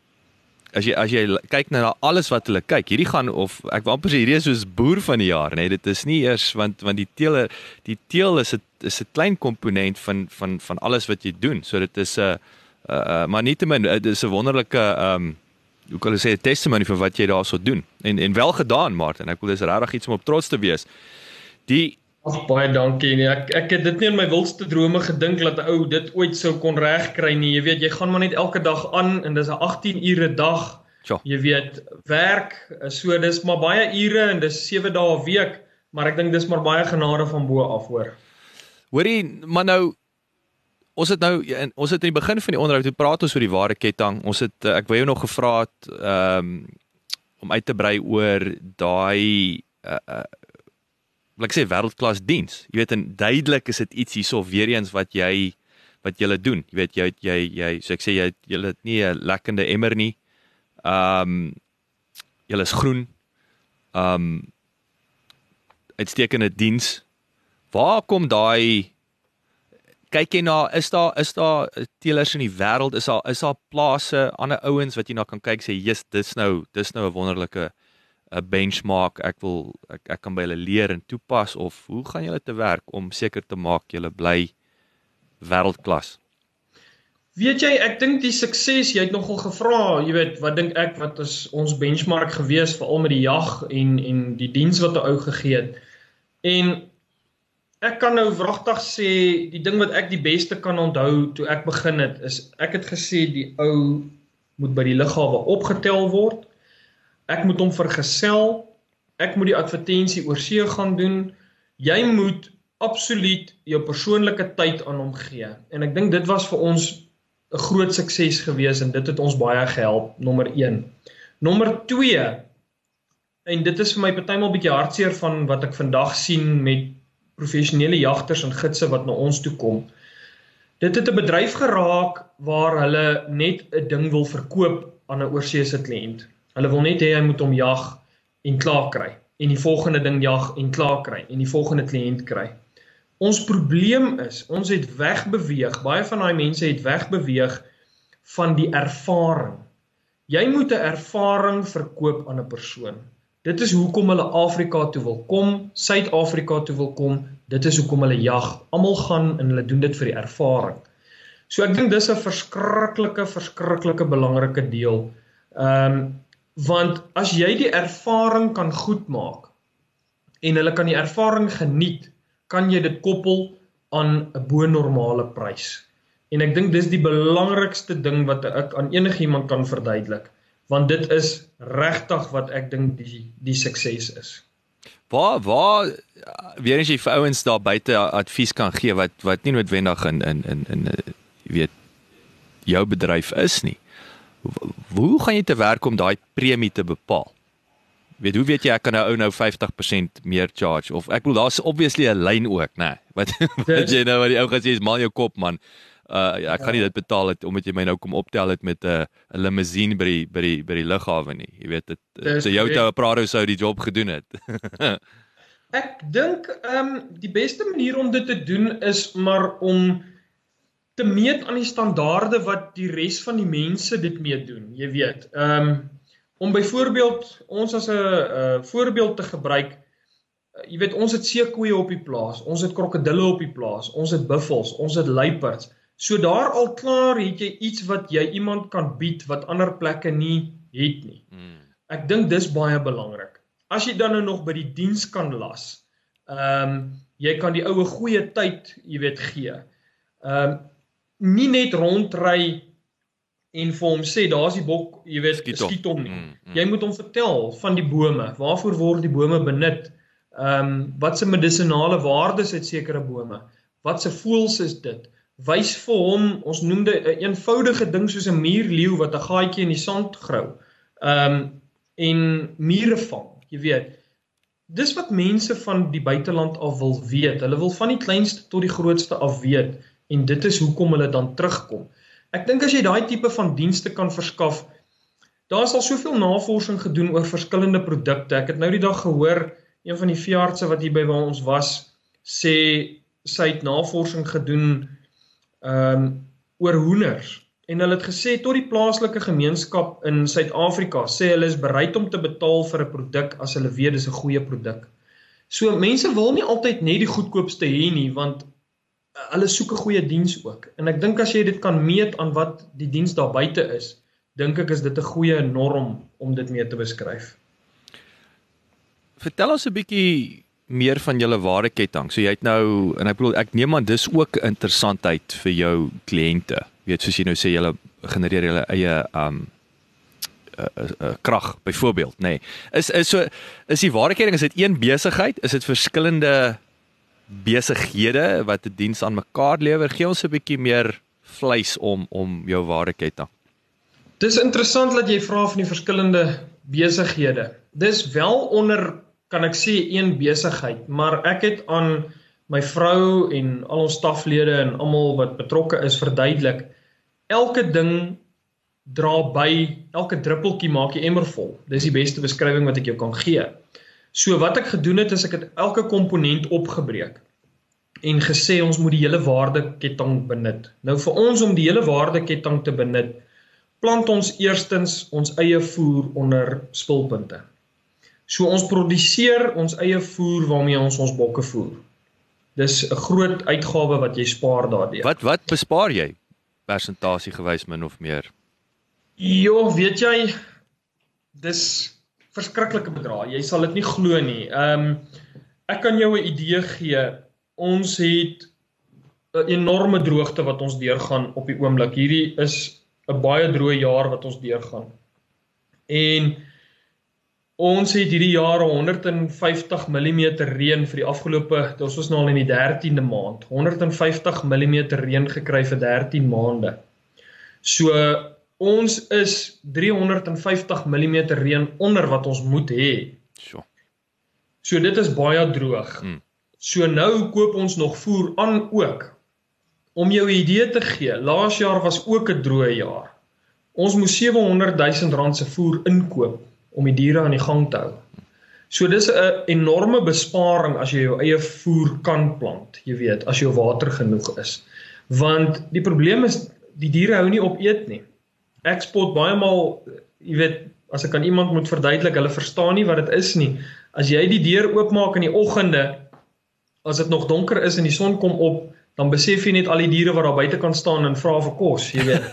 as jy, as jy kyk na alles wat hulle kyk, hierdie gaan, of ek wil amper sê, hierdie is soos boer van die jaar, nee, dit is nie eers, want, want die teeler, die teel is 'n is 'n klein komponent van, van, van alles wat jy doen, so dit is 'n, uh, uh, maar nietemin, dit is 'n wonderlike, um, hoe kan ek sê, 'n testimony vir wat jy daar so doen. En en wel gedaan, Martin. Ek wil dis regtig iets om op trots te wees. Die Ag, baie dankie nie. Ek ek het dit nie in my wildste drome gedink dat 'n ou dit ooit sou kon regkry nie. Jy weet, jy gaan maar net elke dag aan en dis 'n agttien ure dag. Tja. Jy weet, werk, so dis maar baie ure en dis sewe dae 'n week, maar ek dink dis maar baie genade van bo af, hoor. Hoorie, maar nou Ons het nou, ons het in die begin van die onderhoud, toe praat ons oor die ware ketting, ons het, ek wou jou nog gevra het, um, om uit te brei oor daai, uh, uh, wil ek sê, wêreldklas diens, jy weet, en duidelik is dit iets hierso, weer eens wat jy, wat julle doen, jy weet, jy, jy, jy so ek sê, jy, julle het nie 'n lekkende emmer nie, um, julle is groen, um, uitstekende diens, waar kom daai, kyk jy na, is daar, is daar teelers in die wêreld, is daar, is daar plase, ander ouens wat jy na kan kyk, sê, yes, dis nou, dis nou 'n wonderlike uh, benchmark, ek wil, ek, ek kan by julle leer en toepas, of hoe gaan julle te werk om seker te maak, julle bly wêreldklas? Weet jy, ek dink die sukses, jy het nogal gevra, jy weet, wat dink ek, wat is ons benchmark gewees, veral met die jag en, en die diens wat 'n ou gegee het, en ek kan nou wragtig sê, die ding wat ek die beste kan onthou toe ek begin het, is ek het gesê die ou moet by die lughawe opgetel word, ek moet hom vergesel, ek moet die advertensie oor see gaan doen, jy moet absoluut jou persoonlike tyd aan hom gee, en ek dink dit was vir ons 'n groot sukses gewees, en dit het ons baie gehelp, nommer een. Nommer twee, en dit is vir my partymal bietjie hartseer van wat ek vandag sien met professionele jagters en gidse wat na ons toe kom. Dit het 'n bedryf geraak waar hulle net 'n ding wil verkoop aan 'n oorseese kliënt. Hulle wil net hê hy moet hom jag en klaar kry, en die volgende ding jag en klaar kry, en die volgende kliënt kry. Ons probleem is, ons het wegbeweeg, baie van daai mense het wegbeweeg van die ervaring. Jy moet 'n ervaring verkoop aan 'n persoon. Dit is hoekom hulle Afrika toe wil kom, Suid-Afrika toe wil kom, dit is hoekom hulle jag. Almal gaan en hulle doen dit vir die ervaring. So ek dink dis 'n verskriklike, verskriklike belangrike deel. Um, want as jy die ervaring kan goed maak, en hulle kan die ervaring geniet, kan jy dit koppel aan 'n bo-normale prys. En ek dink dis die belangrikste ding wat ek aan enigiemand kan verduidelik. Want dit is regtig wat ek dink die, die sukses is. Waar, waar, weer eens jy vir ouens daar buite advies kan gee, wat, wat nie noodwendig in, in, in, in, jy weet, jou bedryf is nie. Hoe gaan jy te werk om daai premie te bepaal? Weet, hoe weet jy, ek kan nou ou nou vyftig persent meer charge, of ek bedoel, daar is obviously 'n lyn ook, nee, wat, wat jy nou, wat die ou gaan sê, is mal jou kop, man. Uh, ja, ek kan nie dit betaal het, omdat jy my nou kom optel het met 'n uh, limousine by die, by die, by die lughawe nie. Jy weet, dit, so jou toe 'n Prado sou die job gedoen het. Ek dink, um, die beste manier om dit te doen is maar om te meet aan die standaarde wat die res van die mense dit mee doen, jy weet. Um, om byvoorbeeld, ons as 'n uh, voorbeeld te gebruik, jy weet, ons het seekoeie op die plaas, ons het krokodille op die plaas, ons het buffels, ons het luiperds. So daar al klaar het jy iets wat jy iemand kan bied wat ander plekke nie het nie. Hmm. Ek dink dis baie belangrik. As jy dan nou nog by die diens kan las, um, jy kan die oue goeie tyd, jy weet, gee. Um, nie net rondry en vir hom sê, daar is die bok, jy weet, skiet, skiet hom nie. Mm, mm. Jy moet hom vertel van die bome, waarvoor word die bome benut, um, wat se medisinale waardes het sekere bome, wat se voëls is dit, wys vir hom, ons noem dit 'n eenvoudige ding soos 'n muurleeu wat 'n gaatjie in die sand grou, um, en mure vang, jy weet. Dis wat mense van die buiteland af wil weet, hulle wil van die kleinste tot die grootste af weet, en dit is hoekom hulle dan terugkom. Ek dink as jy daai tipe van dienste kan verskaf, daar is al soveel navorsing gedoen oor verskillende produkte. Ek het nou die dag gehoor, een van die veeartse wat hier by ons was, sê, sy het navorsing gedoen um, oor hoenders. En hulle het gesê, tot die plaaslike gemeenskap in Suid-Afrika, sê hulle is bereid om te betaal vir 'n produk as hulle weet dis 'n goeie produk. So mense wil nie altyd net die goedkoopste hê nie, want hulle soek 'n goeie diens ook. En ek dink as jy dit kan meet aan wat die diens daar buite is, dink ek is dit 'n goeie norm om dit mee te beskryf. Vertel ons 'n bietjie meer van julle waardeketting. So jy het nou, en ek bedoel, ek neem aan dis ook interessantheid vir jou kliënte. Jy weet, soos jy nou sê, julle genereer julle eie um uh, uh, uh, krag byvoorbeeld, nê. Nee. Is is so is die waardeketting, is dit een besigheid? Is dit verskillende besighede wat 'n diens aan mekaar lewer? Gee ons 'n bietjie meer vleis om om jou waardeketting. Dis interessant dat jy vra van die verskillende besighede. Dis wel onder, kan ek sê, een besigheid, maar ek het aan my vrou en al ons staflede en almal wat betrokke is verduidelik, elke ding dra by, elke druppeltjie maak die emmer vol. Dis die beste beskrywing wat ek jou kan gee. So wat ek gedoen het, is ek het elke komponent opgebreek en gesê ons moet die hele waardeketting benut. Nou vir ons om die hele waardeketting te benut, plant ons eerstens ons eie voer onder spulpunte. So ons produseer ons eie voer waarmee ons ons bokke voer. Dis 'n groot uitgawe wat jy spaar daardeur. Wat wat bespaar jy? Persentasie gewys min of meer? Jo, weet jy, dis verskriklike bedrae. Jy sal dit nie glo nie. Um, ek kan jou 'n idee gee. Ons het 'n enorme droogte wat ons deurgaan op die oomblik. Hierdie is 'n baie droë jaar wat ons deurgaan. En ons het hierdie jaar honderd en vyftig millimeter reën vir die afgelope, ons was nou al in die dertiende maand, honderd en vyftig millimeter reën gekry vir dertien maande. So ons is driehonderd en vyftig millimeter reën onder wat ons moet hê. So. So dit is baie droog. Hmm. So nou koop ons nog voer aan ook. Om jou 'n idee te gee, laas jaar was ook 'n droë jaar. Ons moes sewehonderd duisend rand se voer inkoop om die diere aan die gang te hou. So dis 'n enorme besparing as jy jou eie voer kan plant, jy weet, as jou water genoeg is. Want die probleem is, die diere hou nie op eet nie. Ek spot baie maal, jy weet, as ek aan iemand moet verduidelik, hulle verstaan nie wat dit is nie. As jy die deur oopmaak in die oggende, as dit nog donker is en die son kom op, dan besef jy net al die diere wat daar buite kan staan en vra vir kos, jy weet.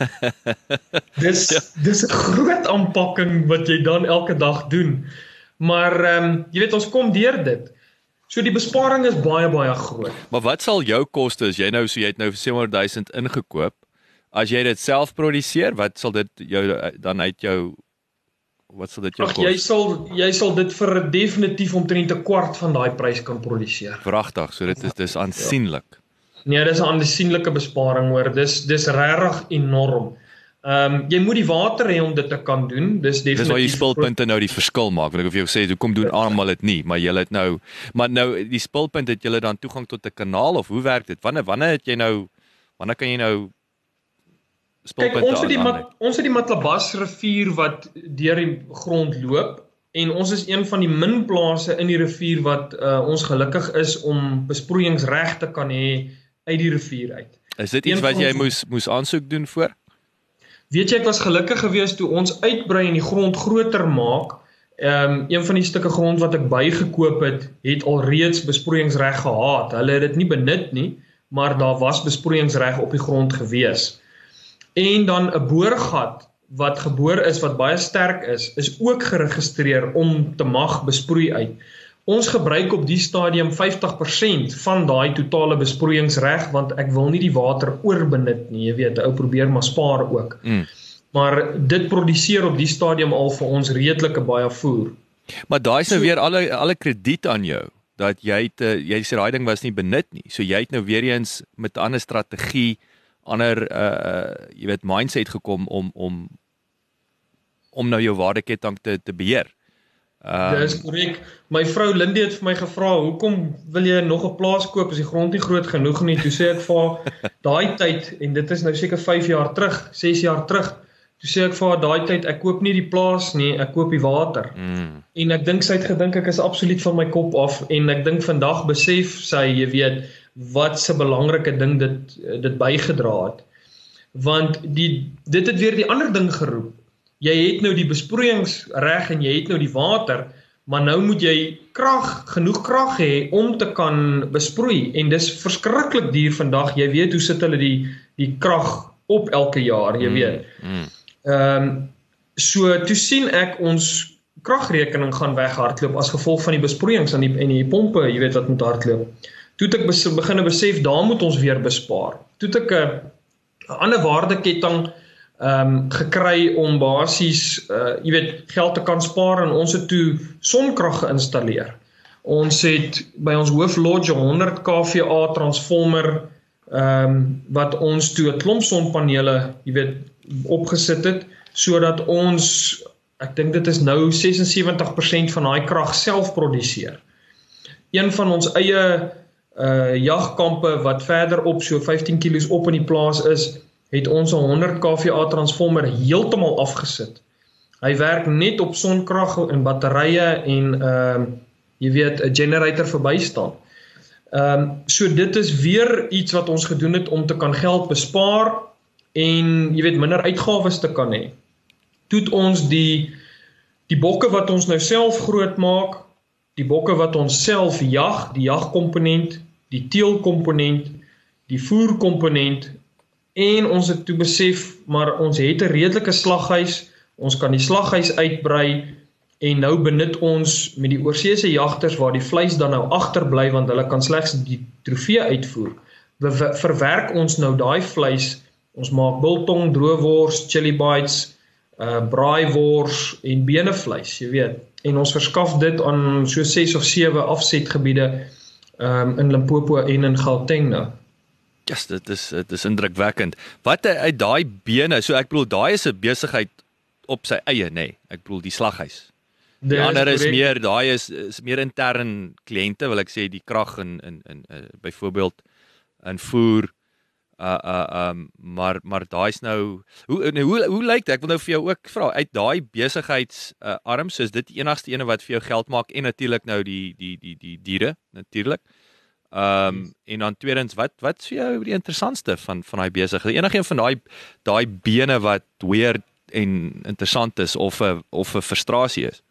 Dis, dis 'n groot aanpakking wat jy dan elke dag doen. Maar, um, jy weet, ons kom deur dit. So die besparing is baie, baie groot. Maar wat sal jou koste, as jy nou, so jy het nou vir sewehonderd duisend ingekoop, as jy dit self produseer, wat sal dit jou dan uit jou, wat sal dit jou Ach, kos? jy sal, jy sal dit vir definitief omtrent 'n kwart van daai prys kan produseer. Pragtig, so dit is dis aansienlik. Nee, dis 'n aansienlike besparing hoor. Dis dis regtig enorm. Ehm um, jy moet die water hê om dit te kan doen. Dis definitief. Dis waar jy spulpunte nou die verskil maak. Want ek of jy sê, hoekom doen almal dit nie, maar jy het nou, maar nou die spulpunt, het jy dan toegang tot 'n kanaal of hoe werk dit? Wanneer wanneer het jy nou, wanneer kan jy nou spulpunte Kyk, ons het die aan, mat, ons het die Matlabas rivier wat deur die grond loop en ons is een van die min plase in die rivier wat uh, ons gelukkig is om besproeiingsreg te kan hê uit die rivier uit. Is dit iets Een wat van jy ons- moes moes aansoek doen voor? Weet jy, ek was gelukkig geweest toe ons uitbrei en die grond groter maak Um, een van die stukke grond wat ek bygekoop het, het alreeds besproeiingsreg gehad. Hulle het dit nie benut nie, maar daar was besproeiingsreg op die grond gewees. En dan 'n boorgat wat geboor is, wat baie sterk is, is ook geregistreer om te mag besproei uit. Ons gebruik op die stadium vyftig persent van daai totale besproeiingsreg, want ek wil nie die water oorbenut nie, jy weet, 'n ou probeer maar spaar ook. Mm. Maar dit produseer op die stadium al vir ons redelike baie voer. Maar daai is nou so, weer alle alle krediet aan jou, dat jy het, jy sê daai ding was nie benut nie, so jy het nou weer eens met 'n ander strategie, ander, uh, jy weet, mindset gekom om, om, om nou jou waardeketting te, te beheer. Um, Dit is korrek. My vrou Lindy het vir my gevra, hoekom wil jy nog 'n plaas koop as die grond nie groot genoeg nie? Toe sê ek vir haar, daai tyd, en dit is nou seker vyf jaar terug, ses jaar terug, toe sê ek vir haar, daai tyd, ek koop nie die plaas nie, ek koop die water. Mm. En ek dink sy het gedink, ek is absoluut van my kop af, en ek dink vandag besef sy, jy weet, wat se belangrike ding dit, dit bygedra het. Want die, dit het weer die ander ding geroep. Jy het nou die besproeiingsreg en jy het nou die water, maar nou moet jy krag, genoeg krag hê om te kan besproei. En dis verskriklik duur vandag. Jy weet hoe sit hulle die, die krag op elke jaar, jy weet. Mm, mm. Um, so, toe sien ek ons kragrekening gaan weghardloop as gevolg van die besproeiings en die, en die pompe, jy weet wat moet hardloop. Toe het ek bes, begin besef, daar moet ons weer bespaar. Toe het ek 'n ander waardeketting Um, gekry om basies, uh, jy weet, geld te kan spaar, en ons het toe sonkrag geïnstalleer. Ons het by ons hooflodge honderd k V A transformer, um, wat ons toe 'n klomp sonpanele, jy weet, opgesit het, sodat ons, ek dink dit is nou ses en sewentig persent van daai krag self produseer. Een van ons eie uh, jagkampe wat verder op, so vyftien kilos op in die plaas is, het ons 'n honderd k V A transformer heeltemal afgesit. Hy werk net op sonkrag en batterye en uh, jy weet, 'n generator verbystaan. Um, so dit is weer iets wat ons gedoen het om te kan geld bespaar en jy weet, minder uitgawes te kan hê. Toe het ons die, die bokke wat ons nou self groot maak, die bokke wat ons self jag, die jagkomponent, die teelkomponent, die voerkomponent, en ons het toe besef, maar ons het 'n redelike slaghuis, ons kan die slaghuis uitbrei, en nou benut ons met die oorseese jagters, waar die vleis dan nou agterbly, want hulle kan slegs die trofee uitvoer, we verwerk ons nou daai vleis, ons maak biltong, droëwors, chili bites, uh, braaivors en benevleis, jy weet, en ons verskaf dit aan so ses of sewe afsetgebiede um, in Limpopo en in Gauteng nou. Ja, yes, dit is dit is indrukwekkend. Wat uit daai bene, so ek bedoel daai is 'n besigheid op sy eie, nê. Nee, ek bedoel die slaghuis. Die Dis ander is correct. meer, daai is is meer intern kliënte, wil ek sê, die krag in in in uh, byvoorbeeld in voer uh uh um maar maar daai's nou hoe hoe hoe, hoe lyk dit? Ek wil nou vir jou ook vra, uit daai besigheids uh, arm, so is dit die enigste ene wat vir jou geld maak, en natuurlik nou die die die die diere natuurlik. Um, en dan tweedens, wat wat is vir jou die interessantste van van daai besigheid? Enigeen van daai daai bene wat weird en interessant is of 'n of 'n frustrasie is?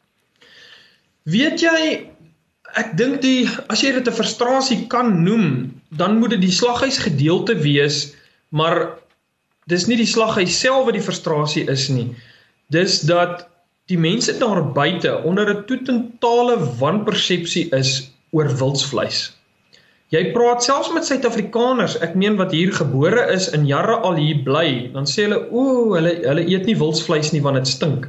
Weet jy, ek dink die as jy dit 'n frustrasie kan noem, dan moet dit die slaghuis gedeelte wees, maar dis nie die slaghuis self wat die frustrasie is nie. Dis dat die mense daar buite onder 'n totale wanpersepsie is oor wildsvleis. Jy praat selfs met Suid-Afrikaners, ek meen wat hier gebore is, in jare al hier bly, dan sê hulle, o, hulle, hulle eet nie wildsvleis nie, want dit stink.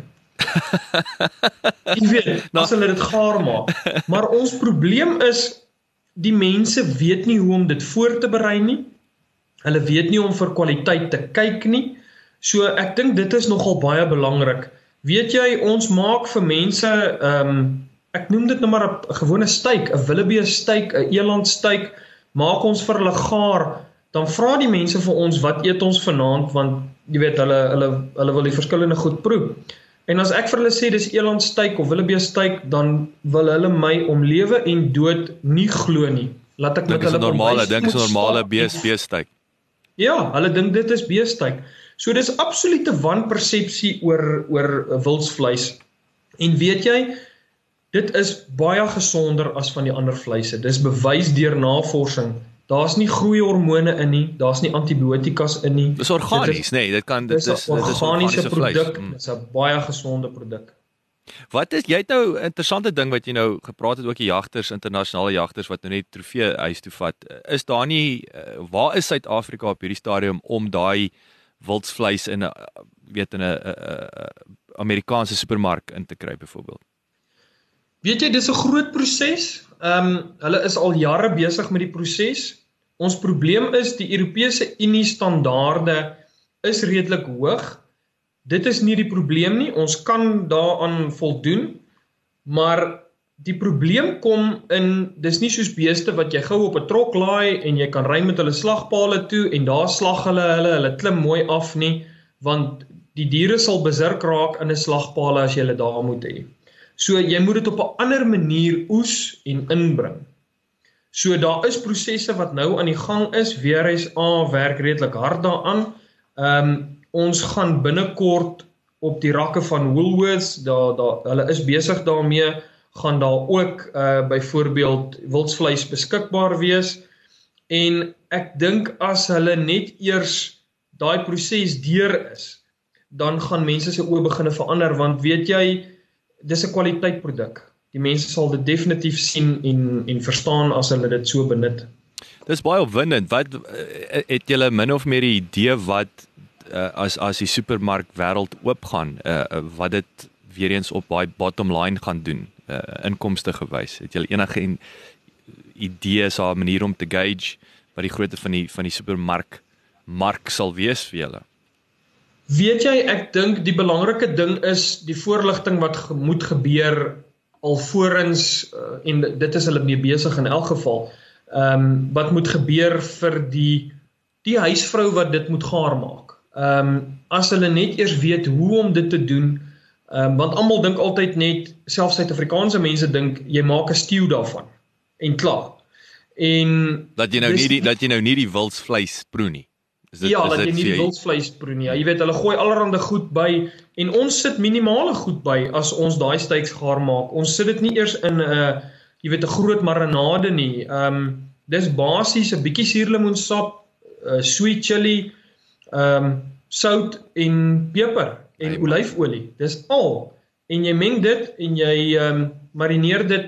Jy weet, as hulle dit gaar maak. Maar ons probleem is, die mense weet nie hoe om dit voor te berei nie, hulle weet nie om vir kwaliteit te kyk nie, so ek dink dit is nogal baie belangrik. Weet jy, ons maak vir mense, um, ek noem dit nou maar 'n gewone steak, 'n wildebees steak, 'n eland steak, maak ons vir hulle gaar, dan vra die mense vir ons, wat eet ons vanaand, want jy weet, hulle, hulle, hulle wil die verskillende goed proe. En as ek vir hulle sê, dis eland steak of wildebees steak, dan wil hulle my om lewe en dood nie glo nie. Laat ek Dink met is 'n hulle normale, dink is 'n normale staan bees en- beesteak. Ja, hulle dink dit is beesteak. So dis absolute wanpersepsie oor oor wildsvleis. En weet jy, dit is baie gesonder as van die ander vleise. Dis bewys deur navorsing. Daar's nie groeihormone in nie, daar's nie antibiotikas in nie. Dis organies, nee, dit kan dit is Dis 'n organiese produk, Mm. dis 'n baie gesonde produk. Wat is jy het nou 'n interessante ding wat jy nou gepraat het ook die jagters, internasionale jagters wat nou net trofee huis toe vat. Is daar nie uh, waar is Suid-Afrika op hierdie stadium om daai wildsvleis in 'n weet in 'n Amerikaanse supermark in te kry byvoorbeeld? Weet jy, dis 'n groot proses. Ehm um, hulle is al jare besig met die proses. Ons probleem is die Europese Unie standaarde is redelik hoog. Dit is nie die probleem nie. Ons kan daaraan voldoen, maar die probleem kom in dis nie soos beeste wat jy gou op 'n trok laai en jy kan ry met hulle slagpale toe en daar slag hulle hulle hulle klim mooi af nie, want die diere sal besurk raak in 'n slagpale as jy hulle daar moet hê. So jy moet dit op 'n ander manier oes en inbring. So daar is prosesse wat nou aan die gang is. W R S A werk redelik hard daaraan. Ehm um, ons gaan binnekort op die rakke van Woolworths, daar daar hulle is besig daarmee, gaan daar ook uh byvoorbeeld wildsvleis beskikbaar wees. En ek dink as hulle net eers daai proses deur is, dan gaan mense se oë begine verander, want weet jy, dis 'n kwaliteitproduk. Die mense sal dit definitief sien en en verstaan as hulle dit so benut. Dis baie opwindend. Wat het julle min of meer 'n idee wat uh, as as die supermark wêreld oopgaan, uh, wat dit weer eens op daai bottom line gaan doen, uh, inkomste gewys? Het julle enige idee, is daar 'n manier om te gauge wat die grootte van die van die supermark mark sal wees vir julle? Weet jy, ek dink die belangrike ding is die voorligting wat ge moet gebeur alvorens, uh, en dit is hulle mee besig in elk geval, um, wat moet gebeur vir die, die huisvrou wat dit moet gaar maak. Um, as hulle net eers weet hoe om dit te doen, um, want almal dink altyd net, selfs Suid-Afrikaanse mense dink, jy maak 'n stew daarvan, en klaar. En dat jy nou dis, nie die, dat jy nou nie die wildsvleis proe nie. Is dit, ja, is dat jy dit nie die wildsvleis proe nie. Ja, jy weet, hulle gooi allerhande goed by, en ons sit minimale goed by, as ons daai steaks gaar maak. Ons sit dit nie eers in 'n, uh, jy weet, 'n groot marinade nie. Um, dis basies 'n bietjie suurlemoensap, uh, sweet chili, um, sout en peper, en Hey, olyfolie. Dis al. En jy meng dit, en jy um, marineer dit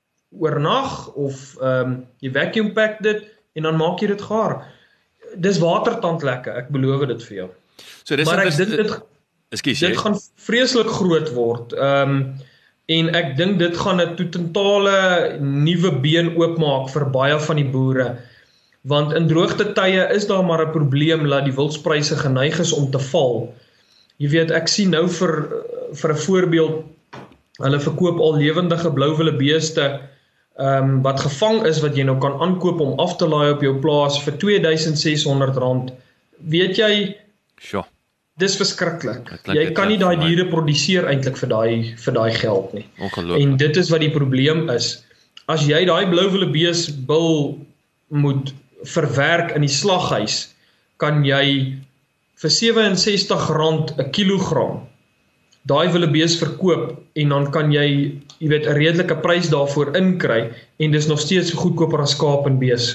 oornag, of um, jy vacuum pack dit, en dan maak jy dit gaar. Dis watertand lekker, ek beloof dit vir jou. So dis Maar ek is, dink dit, Ekskuus, dit jy- gaan vreeslik groot word. Um, en ek dink dit gaan 'n totale nuwe been oopmaak vir baie van die boere. Want in droogte tye is daar maar 'n probleem dat die wildspryse geneig is om te val. Jy weet, ek sien nou vir vir 'n voorbeeld, hulle verkoop al lewendige blouwille beeste Um, wat gevang is, wat jy nou kan aankoop om af te laai op jou plaas vir twee duisend ses honderd rand. Weet jy, Sjoe. dis verskriklik. Dit klink Jy dit kan nie vir daai my. diere produseer eintlik vir daai vir daai geld nie. Ongelooflik. En dit is wat die probleem is. As jy daai blouwille beesbil moet verwerk in die slaghuis, kan jy vir sewe en sestig rand 'n kilogram daai willebees verkoop, en dan kan jy, jy weet, 'n redelike prys daarvoor inkry, en dis nog steeds goedkoper as skaap en bees.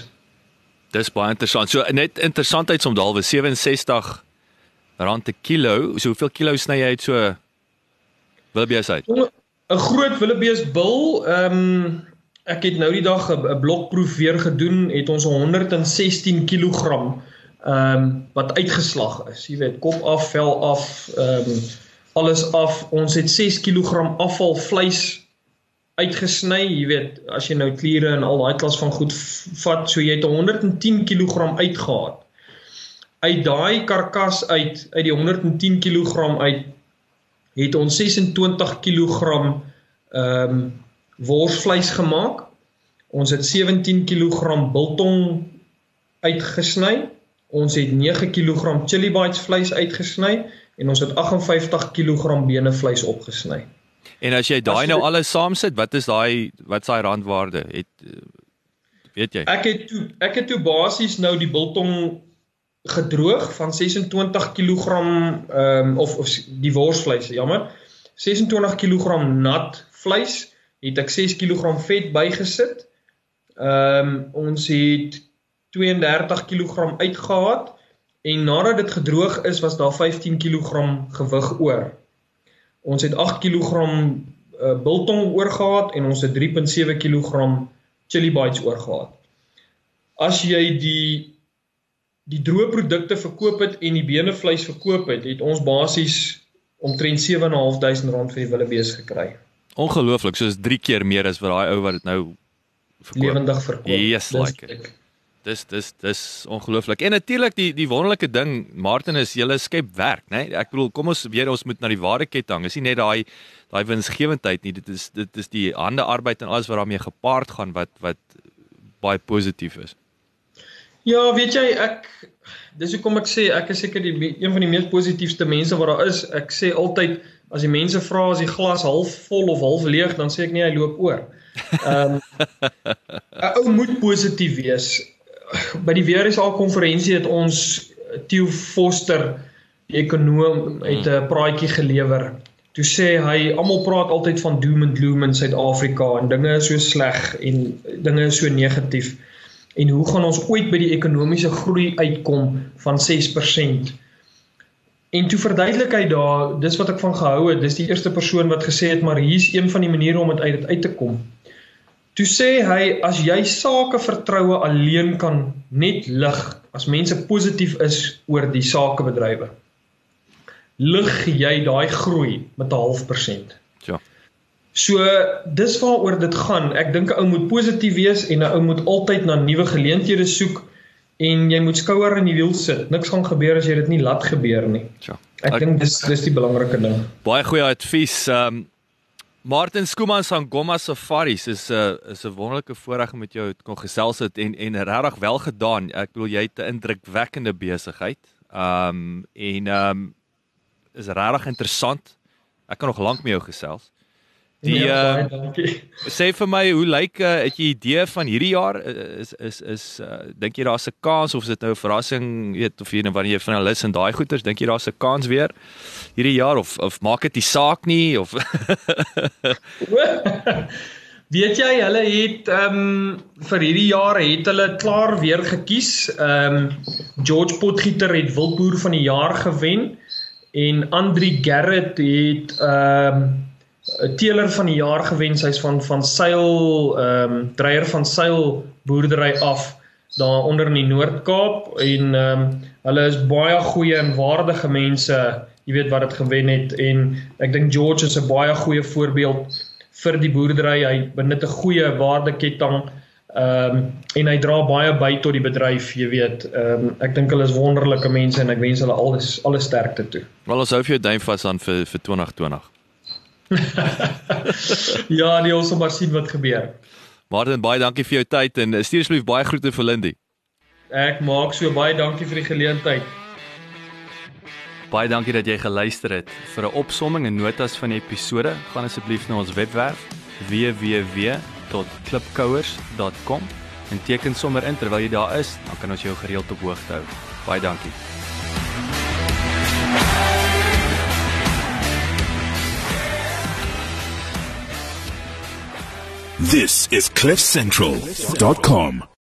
Dis baie interessant. So net interessantheidsomdalwe, sewe en sestig rand 'n kilo. So hoeveel kilo sny jy uit so willebees uit? 'n Groot willebeesbil, um, ek het nou die dag 'n blokproef weer gedoen, het ons honderd en sestien kilogram um, wat uitgeslag is. Jy weet, kop af, vel af, um, alles af. Ons het ses kilogram afval vleis uitgesny, jy weet, as jy nou kliere en al daai klas van goed vat, so jy het honderd en tien kilogram uitgehaal. Uit daai karkas uit, uit die honderd en tien kilogram uit, het ons ses en twintig kilogram um, worsvleis gemaak. Ons het sewentien kilogram biltong uitgesny. Ons het nege kilogram chili bites vleis uitgesny. En ons het agt en vyftig kilogram benevleis opgesny. En as jy daai nou alles saam sit, wat is daai wat is daai randwaarde? Het weet jy? Ek het toe ek het toe basies nou die biltong gedroog van ses en twintig kilogram um, of of die worsvleis, jammer. ses en twintig kilogram nat vleis, het ek ses kilogram vet bygesit. Um, ons het twee en dertig kilogram uitgehaat, en nadat dit gedroog is, was daar vyftien kilogram gewig oor. Ons het agt kilogram uh, biltong oorgehad, en ons het drie komma sewe kilogram chili bites oorgehad. As jy die die droë produkte verkoop het en die benevleis verkoop het, het ons basies omtrent sewe en 'n half duisend rand vir die wildebees gekry. Ongelooflik, soos drie keer meer as wat daai ou wat dit nou verkoop. Lewendig verkoop. Yes, like it. Dis dis dis ongelooflik. En natuurlik die die wonderlike ding, Martin, is julle skep werk, né? Nee? Ek bedoel, kom ons weer ons moet na die waardeketting. Is nie net daai daai winsgewendheid nie, dit is dit is die hande arbeid en alles wat daarmee gepaard gaan wat wat baie positief is. Ja, weet jy, ek dis hoekom ek sê ek is seker die een van die mees positiefste mense wat daar is. Ek sê altyd as die mense vra as die glas half vol of half leeg, dan sê ek nie hy loop oor. Ehm um, 'n ou moet positief wees. By die W R S A-konferensie het ons Theo Foster, die ekonoom, het 'n praatjie gelewer. Toe sê hy, almal praat altyd van doom and gloom in Suid-Afrika en dinge is so sleg en dinge is so negatief. En hoe gaan ons ooit by die ekonomiese groei uitkom van ses persent? En toe verduidelik hy daar, dis wat ek van gehou het, dis die eerste persoon wat gesê het, maar hier is een van die maniere om het uit dit uit te kom. Toe sê hy, as jy sakevertroue alleen kan net lig, as mense positief is oor die sakebedrywe, lig jy daai groei met 'n half persent. Ja. So, dis waaroor dit gaan. Ek dink 'n ou moet positief wees en 'n ou moet altyd na nuwe geleenthede soek en jy moet skouer in die wiel sit. Niks gaan gebeur as jy dit nie laat gebeur nie. Ja. Ek, ek dink dis dis die belangrike ding. Baie goeie advies. Um, Martin Schoeman van Gomma Safaris is 'n uh, is 'n wonderlike voorreg om met jou te kon gesels het en en regtig wel gedaan. Ek bedoel jy het 'n indrukwekkende besigheid. Um en um is regtig interessant. Ek kan nog lank met jou gesels. Die ja, uh, dankie. Sê vir my, hoe lyk uh, het jy idee van hierdie jaar is is is uh, dink jy daar's 'n kans of is dit nou 'n verrassing, weet of jy nou wanneer jy finalis en daai goeters, dink jy daar's 'n kans weer hierdie jaar of of maak dit die saak nie of Weet jy, hulle het um, vir hierdie jaar het hulle klaar weer gekies. Um, George Potgieter het Wildboer van die jaar gewen en Andri Gerrit het um, teeler van die jaar gewen, sy is van van Seil, um, dreier van Seil boerdery af, daar onder in die Noord-Kaap, en um, hulle is baie goeie en waardige mense, jy weet wat het gewen het, en ek dink George is 'n baie goeie voorbeeld vir die boerdery, hy benut 'n goeie waardeketting, um, en hy dra baie by tot die bedryf, jy weet, um, ek dink hulle is wonderlike mense, en ek wens hulle alles, alles sterkte toe. Wel, ons hou vir jou duim vas aan vir vir twintig twintig. Ja, nee, ons sal maar sien wat gebeur. Martin, baie dankie vir jou tyd en stuur asseblief baie groete vir Lindy. Ek maak so, baie dankie vir die geleentheid. Baie dankie dat jy geluister het. Vir 'n opsomming en notas van die episode, gaan asseblief na ons webwerf w w w dot klipkouers dot com en teken sommer in terwyl jy daar is, dan kan ons jou gereeld op hoogte hou. Baie dankie. This is cliff central dot com.